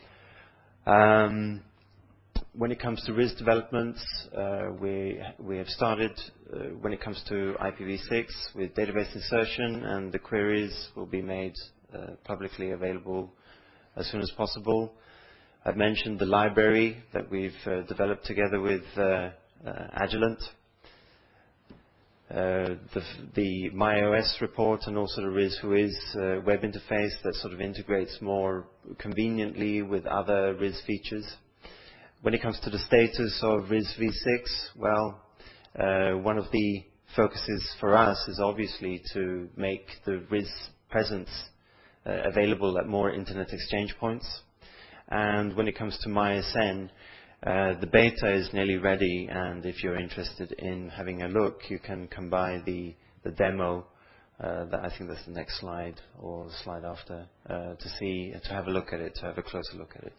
Um, when it comes to R I S developments, uh, we, we have started, uh, when it comes to I P v six, with database insertion, and the queries will be made uh, publicly available as soon as possible. I've mentioned the library that we've uh, developed together with uh, uh, Agilent. uh, the, the MyOS report and also the RIS-Whois uh, web interface that sort of integrates more conveniently with other RIS features. When it comes to the status of RIS v six, well, uh, one of the focuses for us is obviously to make the RIS presence uh, available at more internet exchange points. And when it comes to MySN, uh, the beta is nearly ready, and if you're interested in having a look, you can come by the, the demo. Uh, that I think that's the next slide or the slide after, uh, to see, to have a look at it, to have a closer look at it.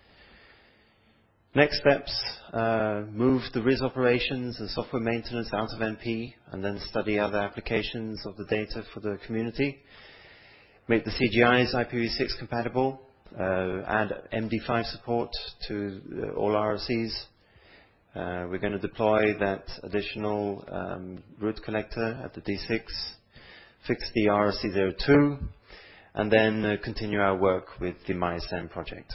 Next steps, uh, move the RIS operations and software maintenance out of N P and then study other applications of the data for the community. Make the C G Is I P v six compatible, uh, add M D five support to uh, all R S Cs. Uh, we're going to deploy that additional um, root collector at the D six, fix the R S C zero two, and then uh, continue our work with the MySN project.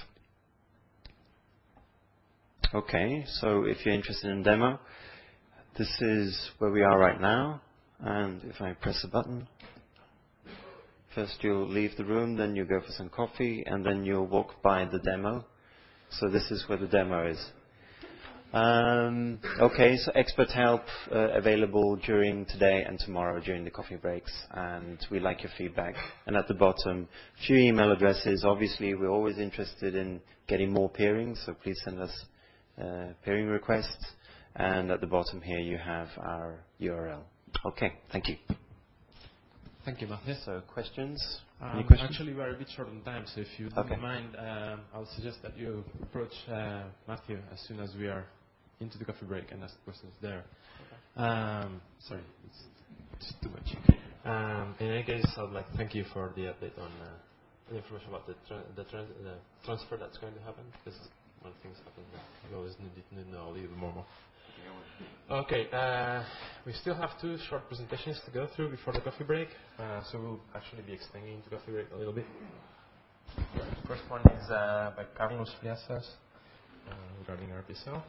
Okay, so if you're interested in demo, this is where we are right now. And if I press a button, first you'll leave the room, then you'll go for some coffee, and then you'll walk by the demo. So this is where the demo is. Um, okay, so expert help uh, available during today and tomorrow during the coffee breaks, and we like your feedback. And at the bottom, a few email addresses. Obviously, we're always interested in getting more peering, so please send us Uh, peering requests, and at the bottom here you have our U R L. Okay, thank you. Thank you, Matthew. So, questions? Um, Any questions? Actually, we're a bit short on time, so if you don't Okay. mind, um, I would suggest that you approach uh, Matthew as soon as we are into the coffee break and ask questions there. Okay. Um, sorry, it's, it's too much. Um, in any case, I would like to thank you for the update on uh, the information about the, tra the, tra the transfer that's going to happen, because when things happen, you always need to know a little more. more. Okay, uh, we still have two short presentations to go through before the coffee break, uh, so we'll actually be extending the coffee break a little bit. The first one is uh, by Carlos Friasas uh, regarding R P S L.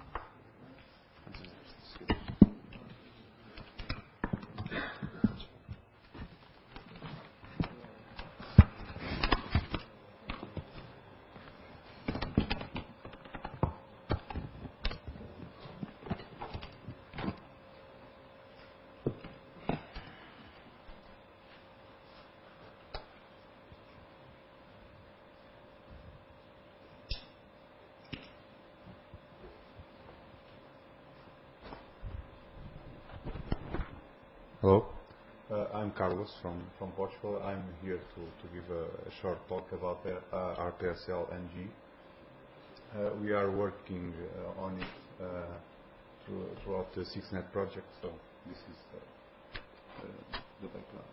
Hello, uh, I'm Carlos from, from Portugal. I'm here to, to give a, a short talk about the, uh, R P S L N G. Uh, we are working uh, on it uh, through, throughout the six net project, so this is uh, uh, the background.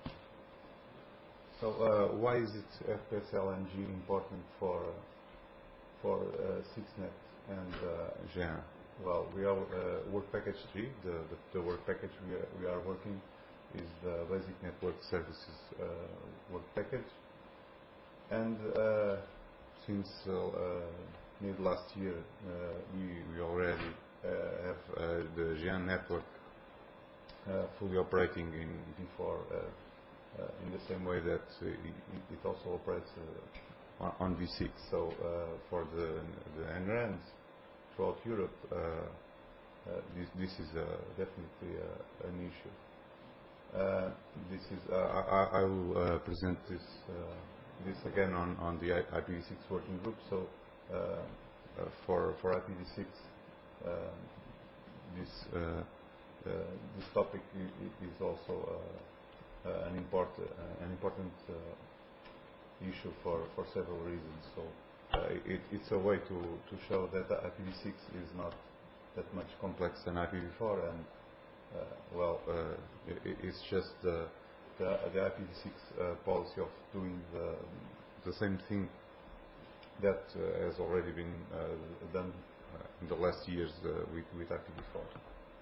So uh, why is it R P S L N G important for, uh, for uh, six net and uh, G N? Well, we are uh, work package three, the, the, the work package we are, we are working is the Basic Network Services uh, work package. And uh, since uh, uh, mid last year, uh, we, we already uh, have uh, the G N network uh, fully operating in V four uh, uh, in the same way that uh, it, it also operates uh, on, on V six. So uh, for the, the N R A Ns throughout Europe, uh, uh, this, this is uh, definitely uh, an issue. Uh, this is uh, I, I will uh, present this uh, this again on on the I P v six working group. So uh, uh, for for I P v six, uh, this uh, uh, this topic is also uh, uh, an important uh, an important uh, issue for for several reasons. So uh, it, it's a way to to show that the I P v six is not that much complex than I P v four, and Uh, well, uh, it, it's just the, the, the I P v six uh, policy of doing the, the same thing that uh, has already been uh, done uh, in the last years uh, with, with I P v four.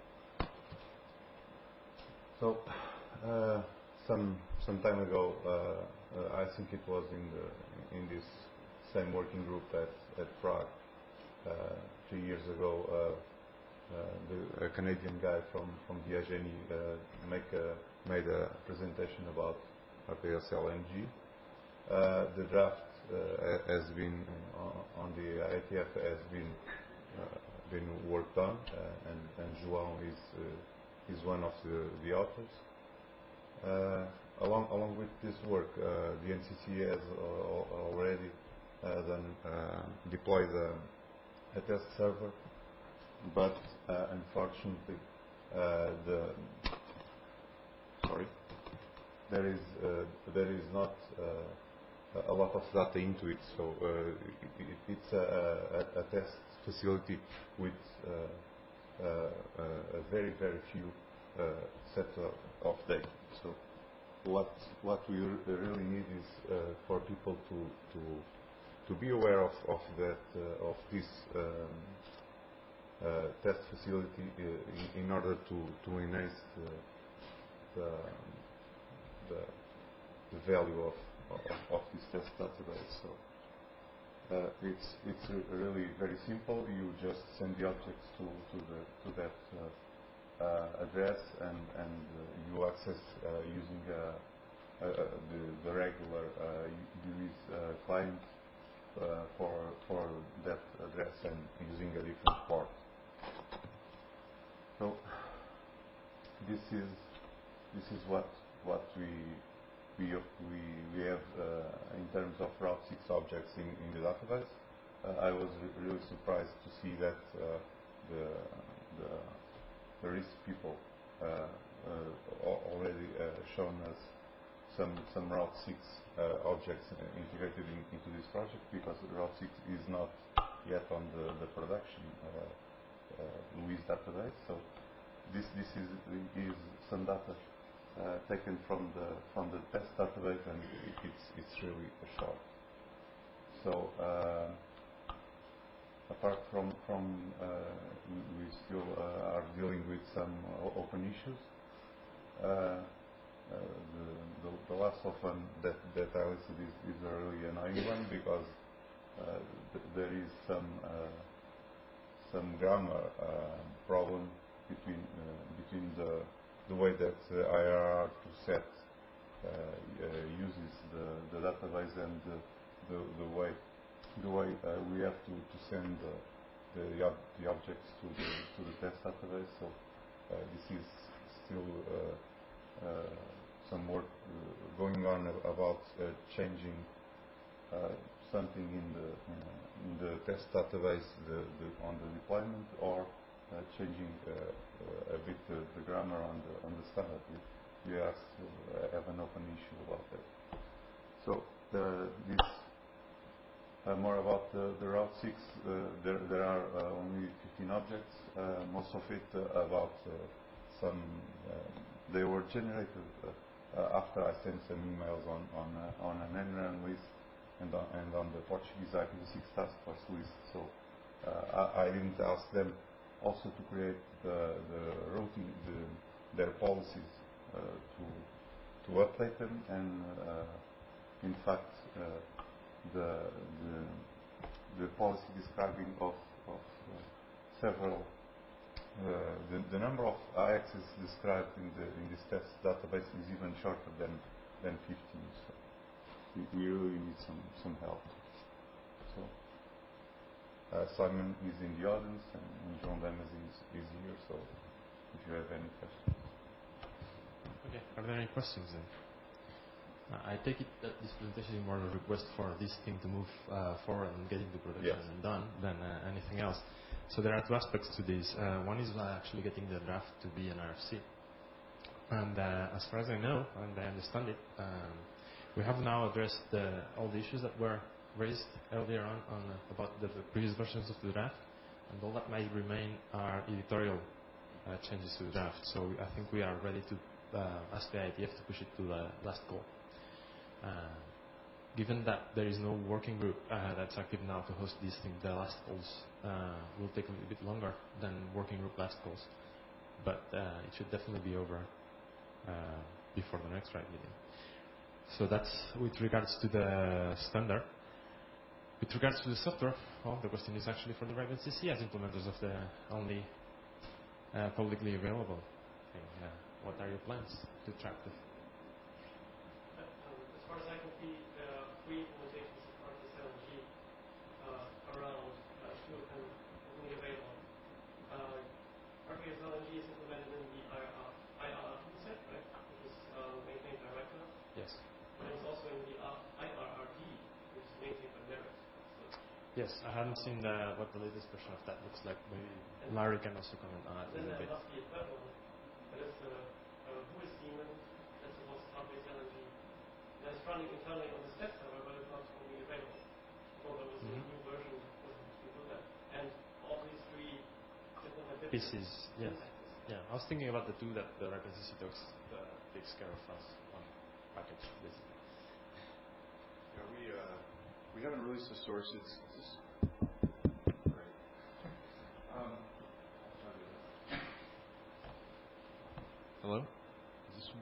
So, uh, some some time ago, uh, uh, I think it was in the in this same working group at at Prague uh, three years ago. Uh, the a Canadian guy from from Diageni uh, make a, made a presentation about R P S L N G. Uh, the draft uh, has been uh, on the I A T F has been uh, been worked on, uh, and, and João is uh, is one of the, the authors. Uh, along along with this work, uh, the N C C has uh, already uh, done uh, deployed a, a test server, but uh, unfortunately uh, the sorry there is uh, there is not uh, a lot of data into it, so uh, it, it's a, a, a test facility with uh, uh, a very very few uh, set of, of data. So what what we really need is uh, for people to to to be aware of of that uh, of this um, uh, test facility uh, in, in order to to enhance the the, the, the value of, of of this test database. So uh, it's it's really very simple. You just send the objects to to the to that uh, Uh, address, and, and uh, you access uh, using uh, uh, the, the regular uh, U I S uh, client uh, for for that address, and using a different port. So this is this is what what we we we, we have uh, in terms of Route six objects in, in the database. Uh, I was re really surprised to see that uh, the the There is people uh, uh, already uh, shown us some some Route six uh, objects integrated in, into this project, because Route six is not yet on the, the production uh, uh, Louise database. So this this is is some data uh, taken from the from the test database, and it, it's it's really short. So. Uh, Apart from, from uh, we, we still uh, are dealing with some uh, open issues. Uh, uh, the, the, the last of one that, that I listed is, is a really annoying one, because uh, th there is some uh, some grammar uh, problem between uh, between the the way that uh, I R R two set uh, uh, uses the, the database, and the, the, the way the way uh, we have to, to send uh, the, ob the objects to the, to the test database. So uh, this is still uh, uh, some work uh, going on about uh, changing uh, something in the uh, in the test database the, the, on the deployment, or uh, changing uh, uh, a bit the, the grammar on the on the standard. We, we have, to, uh, have an open issue about that. So uh, this. Uh, more about the, the Route six, uh, there, there are uh, only fifteen objects, uh, most of it uh, about uh, some, uh, they were generated uh, after I sent some emails on, on, uh, on an N R A N list, and on, and on the Portuguese I P v six task force list. So uh, I, I didn't ask them also to create the, the routing, the, their policies uh, to, to update them, and uh, in fact, uh, The, the the policy describing of, of uh, several uh, the, the number of I X s described in the in this test database is even shorter than than fifteen. So we, we really need some some help. So uh, Simon is in the audience, and, and João Damas is is here. So if you have any questions. Okay. Are there any questions then? I take it that this presentation is more a request for this thing to move uh, forward and get into production yes. and done than uh, anything else. So there are two aspects to this. Uh, one is uh, actually getting the draft to be an R F C. And uh, as far as I know, and I understand it, um, we have now addressed uh, all the issues that were raised earlier on, on uh, about the, the previous versions of the draft, and all that might remain are editorial uh, changes to the draft. So I think we are ready to uh, ask the I A T F to push it to the last call. Uh, given that there is no working group uh, that's active now to host these things, the last calls uh, will take a little bit longer than working group last calls. But uh, it should definitely be over uh, before the next RIDE meeting. So that's with regards to the standard. With regards to the software, well, the question is actually for the RIDE C C as implementers of the only uh, publicly available thing. Uh, what are your plans to track the? Uh, um, as far as I can see, there are three implementations of R P S L N G uh, around uh, two of them openly available. Uh, R P S L N G is implemented in the I R R toolset, right, which is uh, maintained by Rector. Yes. But it's also in the I R R D, which is maintained by Merit. So Yes, I haven't seen uh, what the latest version of that looks like. Maybe Larry can also comment on it a then little there bit. must be a third one. That is uh, uh, who is Daemon, that's supposed to R P S L N G. That's running internally on the step server, but it's not only available. So there was Mhm. a new version was to do that. And all these three implement different Pieces, yes. syntaxes. Yeah, I was thinking about the two that the R P C C talks uh, takes care of us on package, basically. Yeah, we uh, we haven't released the source. It's, it's right. Um, Hello? Is this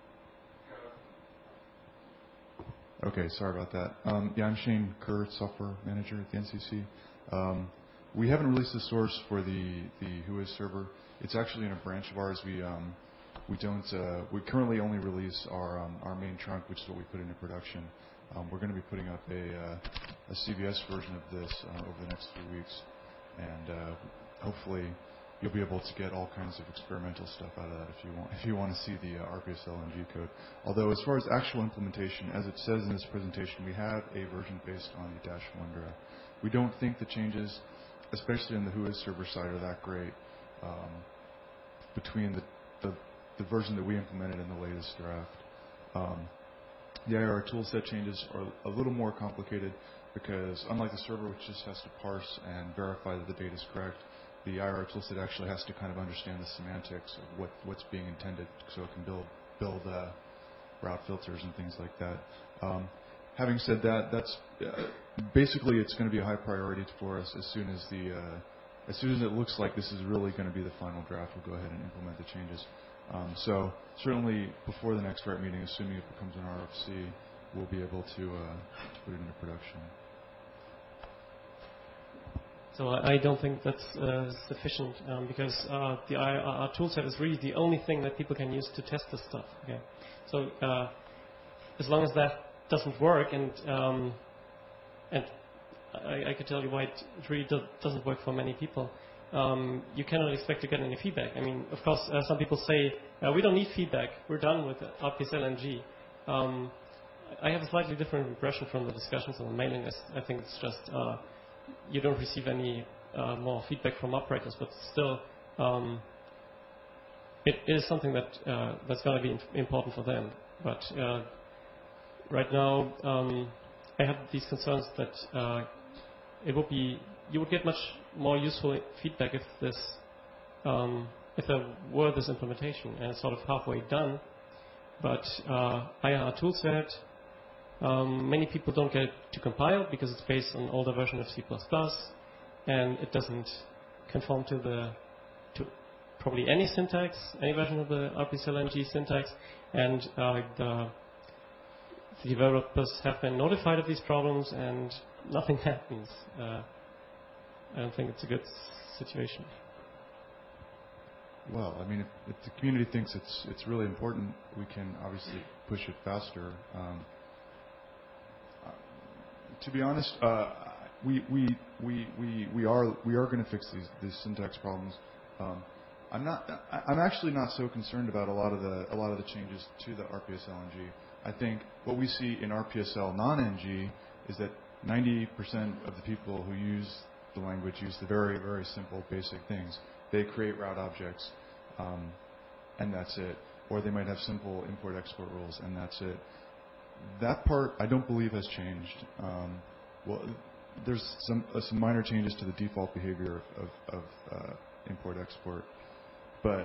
one? Okay, sorry about that. Um, yeah, I'm Shane Kerr, software manager at the N C C. Um, we haven't released the source for the the Whois server. It's actually in a branch of ours. We um, we don't uh, we currently only release our um, our main trunk, which is what we put into production. Um, we're going to be putting up a uh, a C V S version of this uh, over the next few weeks, and uh, hopefully you'll be able to get all kinds of experimental stuff out of that if you want if you want to see the uh, R P S L N G code. Although as far as actual implementation, as it says in this presentation, we have a version based on the Dash one draft. We don't think the changes, especially in the Whois server side, are that great um, between the, the the version that we implemented and the latest draft. Um, the I R R toolset changes are a little more complicated because unlike the server, which just has to parse and verify that the data is correct, the I R R toolset actually has to kind of understand the semantics of what, what's being intended, so it can build build uh, route filters and things like that. Um, having said that, that's uh, basically it's going to be a high priority for us as soon as the uh, as soon as it looks like this is really going to be the final draft. We'll go ahead and implement the changes. Um, so certainly before the next R A R meeting, assuming it becomes an R F C, we'll be able to, uh, to put it into production. So I don't think that's uh, sufficient um, because uh, the I R R toolset is really the only thing that people can use to test this stuff. Okay, so uh, as long as that doesn't work, and um, and I, I could tell you why it really do, doesn't work for many people. Um, you cannot expect to get any feedback. I mean, of course, uh, some people say uh, we don't need feedback. We're done with R P S L N G. Um, I have a slightly different impression from the discussions on the mailing list. I think it's just uh, you don't receive any uh, more feedback from operators, but still, um, it is something that uh, that's going to be important for them. But uh, right now, um, I have these concerns that uh, it would be you would get much more useful feedback if this um, if there were this implementation and it's sort of halfway done. But uh, I R R toolset. Um, many people don't get it to compile because it's based on an older version of C plus plus, and it doesn't conform to the to probably any syntax, any version of the R P S L N G syntax, and uh, the, the developers have been notified of these problems, and nothing happens. Uh, I don't think it's a good situation. Well, I mean, if, if the community thinks it's it's really important, we can obviously push it faster. Um, To be honest, uh, we, we, we, we, we are, we are going to fix these, these syntax problems. Um, I'm not, I'm actually not so concerned about a lot of the, a lot of the changes to the R P S L N G. I think what we see in R P S L non-N G is that ninety percent of the people who use the language use the very, very simple, basic things. They create route objects, um, and that's it. Or they might have simple import-export rules, and that's it. That part, I don't believe, has changed. Um, well, there's some uh, some minor changes to the default behavior of, of uh, import-export, but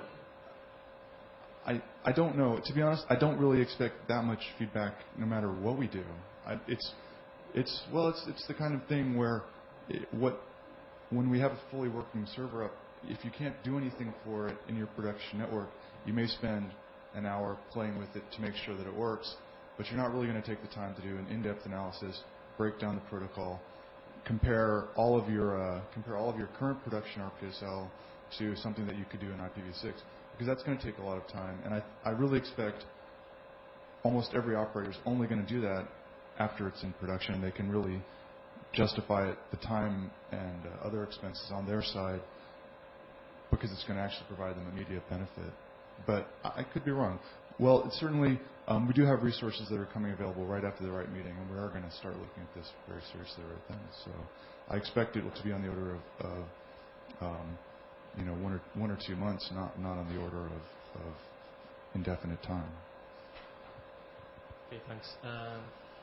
I I don't know. To be honest, I don't really expect that much feedback, no matter what we do. I, it's it's well, it's it's the kind of thing where it, what when we have a fully working server up, if you can't do anything for it in your production network, you may spend an hour playing with it to make sure that it works. But you're not really going to take the time to do an in-depth analysis, break down the protocol, compare all of your uh, compare all of your current production R P S L to something that you could do in I P v six, because that's going to take a lot of time. And I, I really expect almost every operator is only going to do that after it's in production. They can really justify it, the time and uh, other expenses on their side, because it's going to actually provide them immediate benefit. But I, I could be wrong. Well, it's certainly, um, we do have resources that are coming available right after the right meeting, and we are going to start looking at this very seriously right then. So I expect it to be on the order of, of um, you know, one or one or two months, not not on the order of, of indefinite time. Okay, thanks. Um,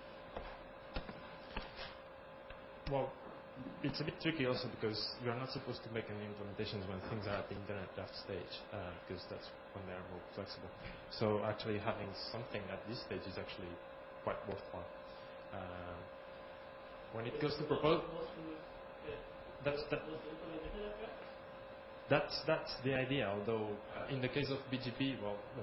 well, it's a bit tricky also because we are not supposed to make any implementations when things are at the internet draft stage, uh, because that's when they are more flexible. So actually having something at this stage is actually quite worthwhile. Um, when it goes to propose, that's that. That's that's the idea. Although uh, in the case of B G P, well, no.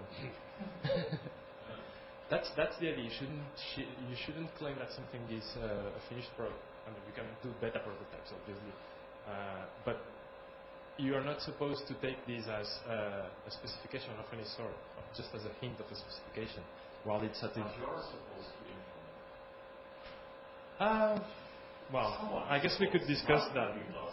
that's that's the idea. You shouldn't sh you shouldn't claim that something is uh, a finished product. I mean, you can do beta prototypes, obviously, uh, but you are not supposed to take these as uh, a specification of any sort, just as a hint of a specification, while it's at the. But you are supposed to implement. Uh, well, Someone I guess we could discuss that.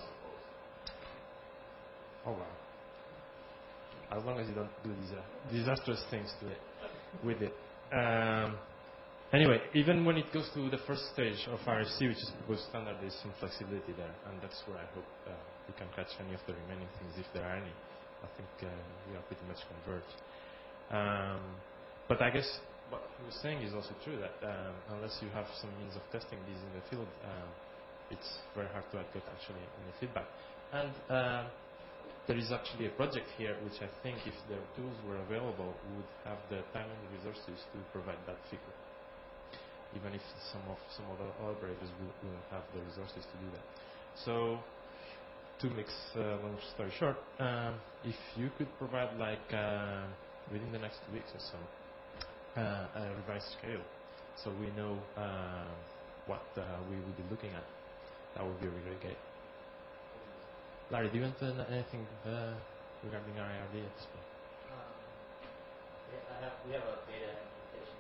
Oh wow! As long as you don't do these uh, disastrous things to it, with it. Um, anyway, even when it goes to the first stage of R F C, which is proposed standard, there's some flexibility there, and that's where I hope uh, we can catch any of the remaining things, if there are any. I think uh, we are pretty much converged. Um, but I guess what he was saying is also true, that um, unless you have some means of testing these in the field, um, it's very hard to get actually any feedback. And uh, there is actually a project here which I think, if the tools were available, would have the time and the resources to provide that figure, even if some of some other operators will, will have the resources to do that. So, to make a uh, long story short, um, if you could provide, like uh, within the next two weeks or so, uh, a revised scale, so we know uh, what uh, we will be looking at, that would be really great. Larry, do you want to know anything uh, regarding R I R D at this point? Um, yeah, I have, we have a beta implementation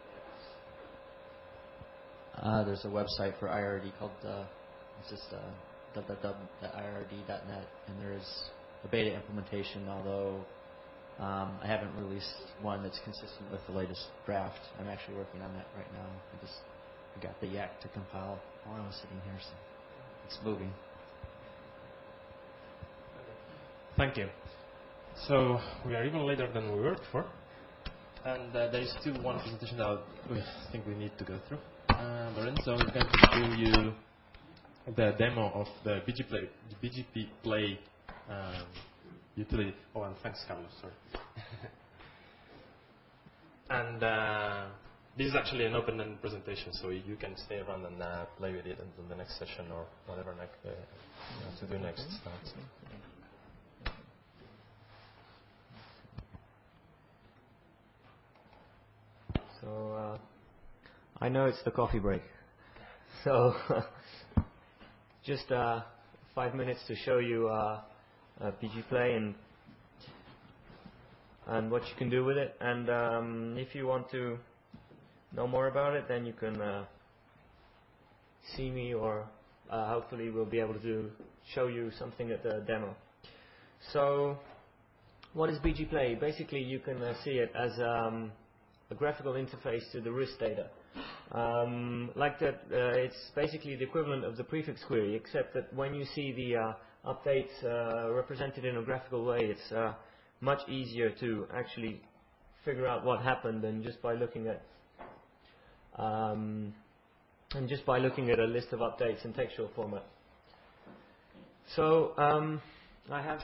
there. Uh, there's a website for I R D called, uh, it's just uh, w w w dot I R D dot net, and there's a beta implementation, although um, I haven't released one that's consistent with the latest draft. I'm actually working on that right now. I just I got the yak to compile while I was sitting here, so it's moving. Thank you. So we are even later than we were before, and uh, there is still one presentation that we think we need to go through. Uh, Lorenzo is going to show you the demo of the B G Play, the B G P Play um, utility. Oh, and thanks, Carlos. Sorry. And uh, this is actually an open-ended presentation, so you can stay around and uh, play with it until the next session or whatever next, uh, you have to do next starts. So uh, I know it's the coffee break. So just uh, five minutes to show you uh, uh, B G Play and and what you can do with it. And um, if you want to know more about it, then you can uh, see me, or uh, hopefully we'll be able to show you something at the demo. So what is B G Play? Basically, you can uh, see it as um, a graphical interface to the R I S data. Um, like that, uh, it's basically the equivalent of the prefix query, except that when you see the uh, updates uh, represented in a graphical way, it's uh, much easier to actually figure out what happened than just by looking at um, and just by looking at a list of updates in textual format. So um, I have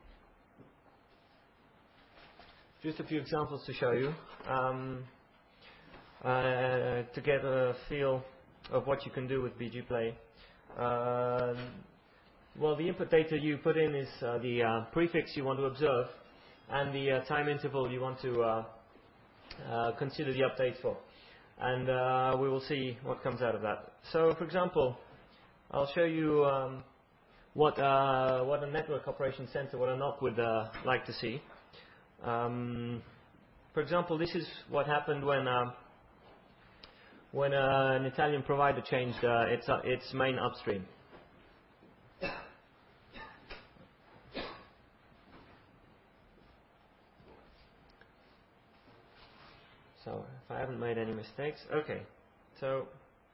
just a few examples to show you um, uh, to get a feel of what you can do with B G Play. Uh, well, the input data you put in is uh, the uh, prefix you want to observe and the uh, time interval you want to uh, uh, consider the update for. And uh, we will see what comes out of that. So, for example, I'll show you um, what uh, what a network operations center, what a N O C would uh, like to see. Um, for example, this is what happened when uh, when uh, an Italian provider changed uh, its uh, its main upstream. So if I haven't made any mistakes, okay. So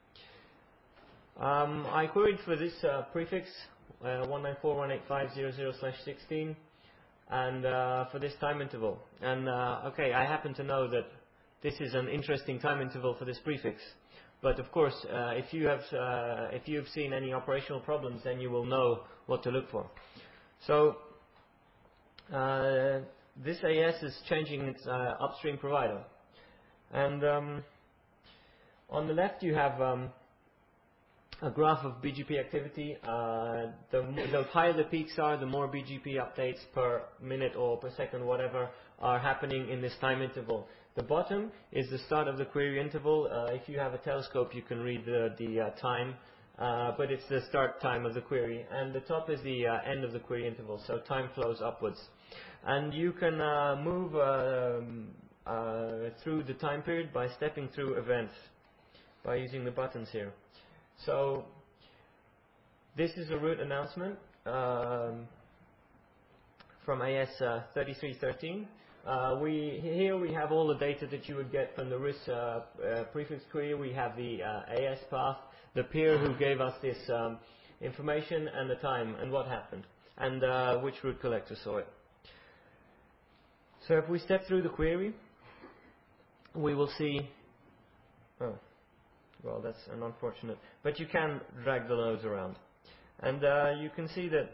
um, I queried for this uh, prefix uh, one nine four dot one eight five dot zero zero slash sixteen, and uh, for this time interval. And uh, okay, I happen to know that this is an interesting time interval for this prefix. But of course, uh, if you have uh, if you have seen any operational problems, then you will know what to look for. So uh, this A S is changing its uh, upstream provider. And um, on the left you have um, a graph of B G P activity. Uh, the, the higher the peaks are, the more B G P updates per minute or per second, whatever, are happening in this time interval. The bottom is the start of the query interval. Uh, if you have a telescope, you can read the, the uh, time, uh, but it's the start time of the query. And the top is the uh, end of the query interval, so time flows upwards. And you can uh, move um, Uh, through the time period by stepping through events by using the buttons here. So this is a route announcement um, from A S uh, thirty-three thirteen. Uh, we here we have all the data that you would get from the R I S uh, uh, prefix query. We have the uh, A S path, the peer who gave us this um, information, and the time and what happened, and uh, which route collector saw it. So if we step through the query, we will see, oh, well, that's an unfortunate, but you can drag the nodes around. And uh, you can see that,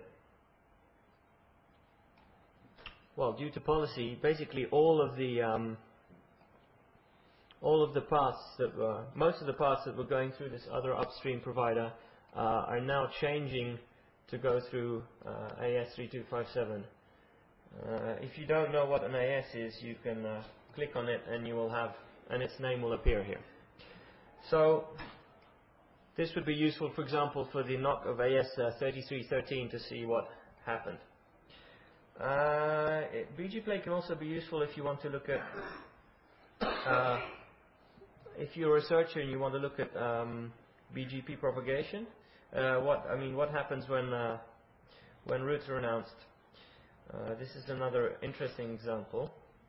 well, due to policy, basically all of the, um, all of the paths that were, most of the paths that were going through this other upstream provider uh, are now changing to go through uh, A S three two five seven. Uh, if you don't know what an A S is, you can uh, click on it and you will have, and its name will appear here. So this would be useful, for example, for the N O C of A S thirty-three thirteen to see what happened. Uh, it, B G Play can also be useful if you want to look at, uh, if you're a researcher and you want to look at um, B G P propagation. Uh, what I mean, what happens when uh, when routes are announced? Uh, this is another interesting example.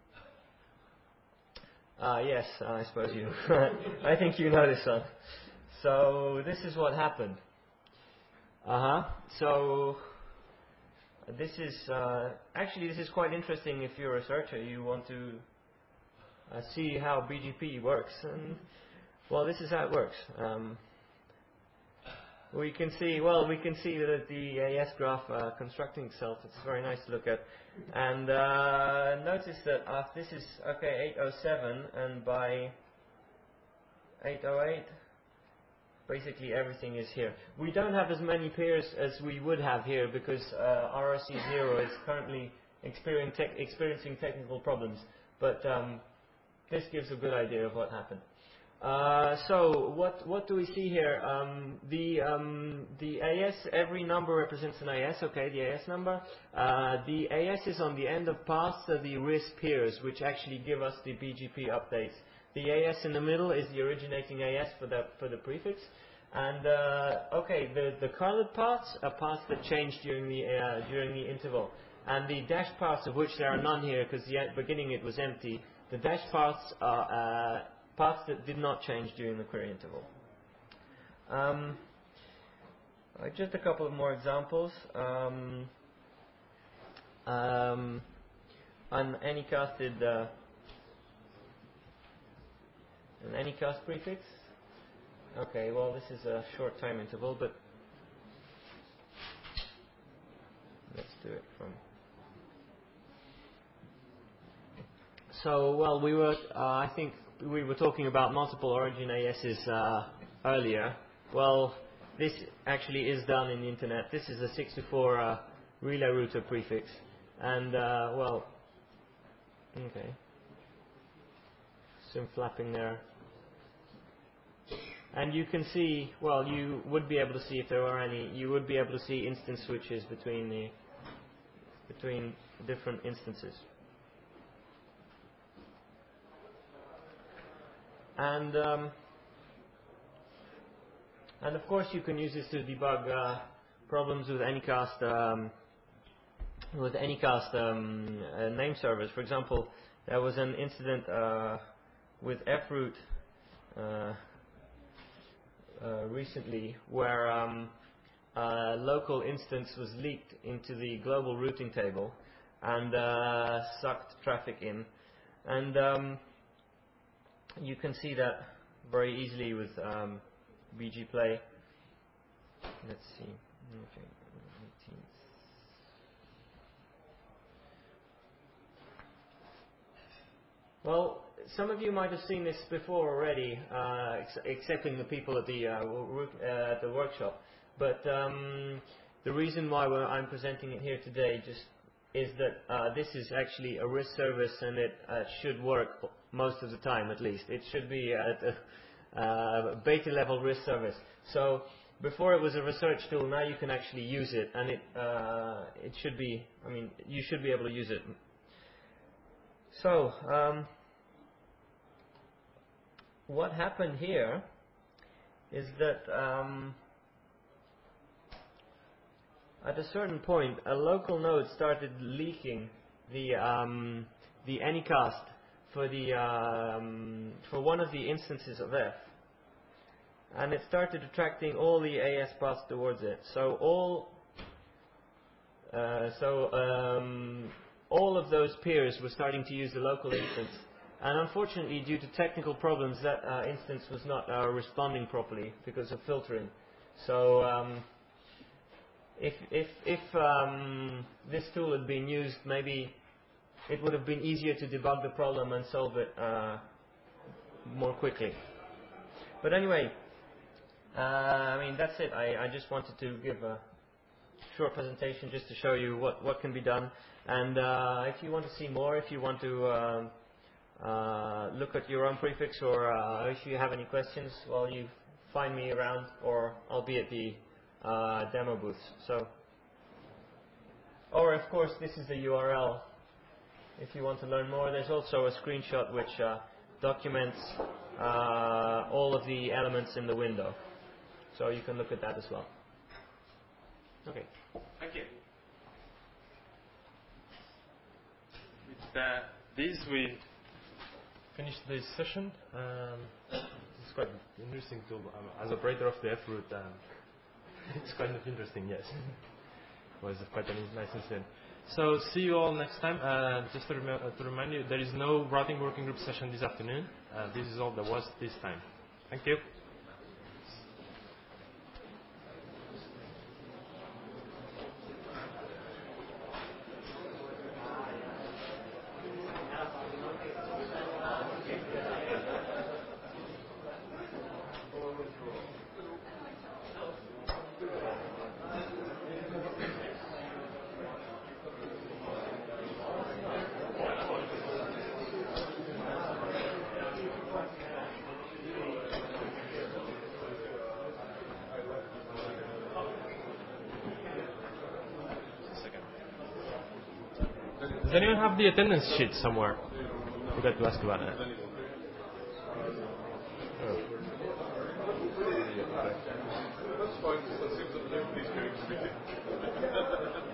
Uh, yes, I suppose you. I think you know this one. So this is what happened. Uh huh. So this is uh, actually this is quite interesting if you're a researcher. You want to uh, see how B G P works, and well, this is how it works. Um, We can see, well, we can see that the A S graph uh, constructing itself. It's very nice to look at. And uh, notice that uh, this is, okay, eight oh seven, and by eight oh eight, basically everything is here. We don't have as many peers as we would have here because uh, R R C zero is currently experiencing, te experiencing technical problems. But um, this gives a good idea of what happened. Uh, so what what do we see here? Um, the um, the A S, every number represents an A S. Okay, the A S number. Uh, the A S is on the end of paths of the R I S peers, which actually give us the B G P updates. The A S in the middle is the originating A S for the for the prefix. And uh, okay, the the colored paths are paths that change during the uh, during the interval, and the dashed paths, of which there are none here because the beginning it was empty. The dashed paths are uh, paths that did not change during the query interval. Um, uh, just a couple of more examples. Um, um, an anycasted uh, an anycast prefix. Okay, well this is a short time interval, but let's do it from. So, well, we were, uh, I think. We were talking about multiple origin A Ss uh, earlier. Well, this actually is done in the internet. This is a sixty-four uh, relay router prefix. And, uh, well, okay. Some flapping there. And you can see, well, you would be able to see if there are any. You would be able to see instance switches between the between different instances. And um, and of course, you can use this to debug uh, problems with Anycast um, with Anycast um, uh, name servers. For example, there was an incident uh, with Froot uh, uh, recently where um, a local instance was leaked into the global routing table and uh, sucked traffic in. And um, you can see that very easily with um, B G Play. Let's see. Okay. Well, some of you might have seen this before already, uh, ex excepting the people at the uh, uh, at the workshop. But um, the reason why we're, I'm presenting it here today just is that uh, this is actually a RIS service, and it uh, should work most of the time, at least. It should be at a uh, beta level RIS service. So before it was a research tool, now you can actually use it, and it uh, it should be. I mean, you should be able to use it. So. Um, What happened here is that um, at a certain point, a local node started leaking the um, the Anycast for the um, for one of the instances of F, and it started attracting all the A S paths towards it. So all uh, so um, all of those peers were starting to use the local instance. And unfortunately, due to technical problems, that uh, instance was not uh, responding properly because of filtering. So um, if, if, if um, this tool had been used, maybe it would have been easier to debug the problem and solve it uh, more quickly. But anyway, uh, I mean, that's it. I, I just wanted to give a short presentation just to show you what, what can be done. And uh, if you want to see more, if you want to uh, Uh, look at your own prefix, or uh, if you have any questions, well, you find me around, or I'll be at the uh, demo booth. So, or of course, this is the U R L. If you want to learn more, there's also a screenshot which uh, documents uh, all of the elements in the window. So you can look at that as well. Okay. Thank you. With uh, this, we finish this session. Um, it's quite interesting to, um, as operator of the Froot, um, it's kind of interesting, yes. It was quite a nice incident. So see you all next time. Uh, just to, rem uh, to remind you, there is no routing working group session this afternoon. Uh, this is all there was this time. Thank you. Does anyone have the attendance sheet somewhere? Forgot to ask about it. Oh.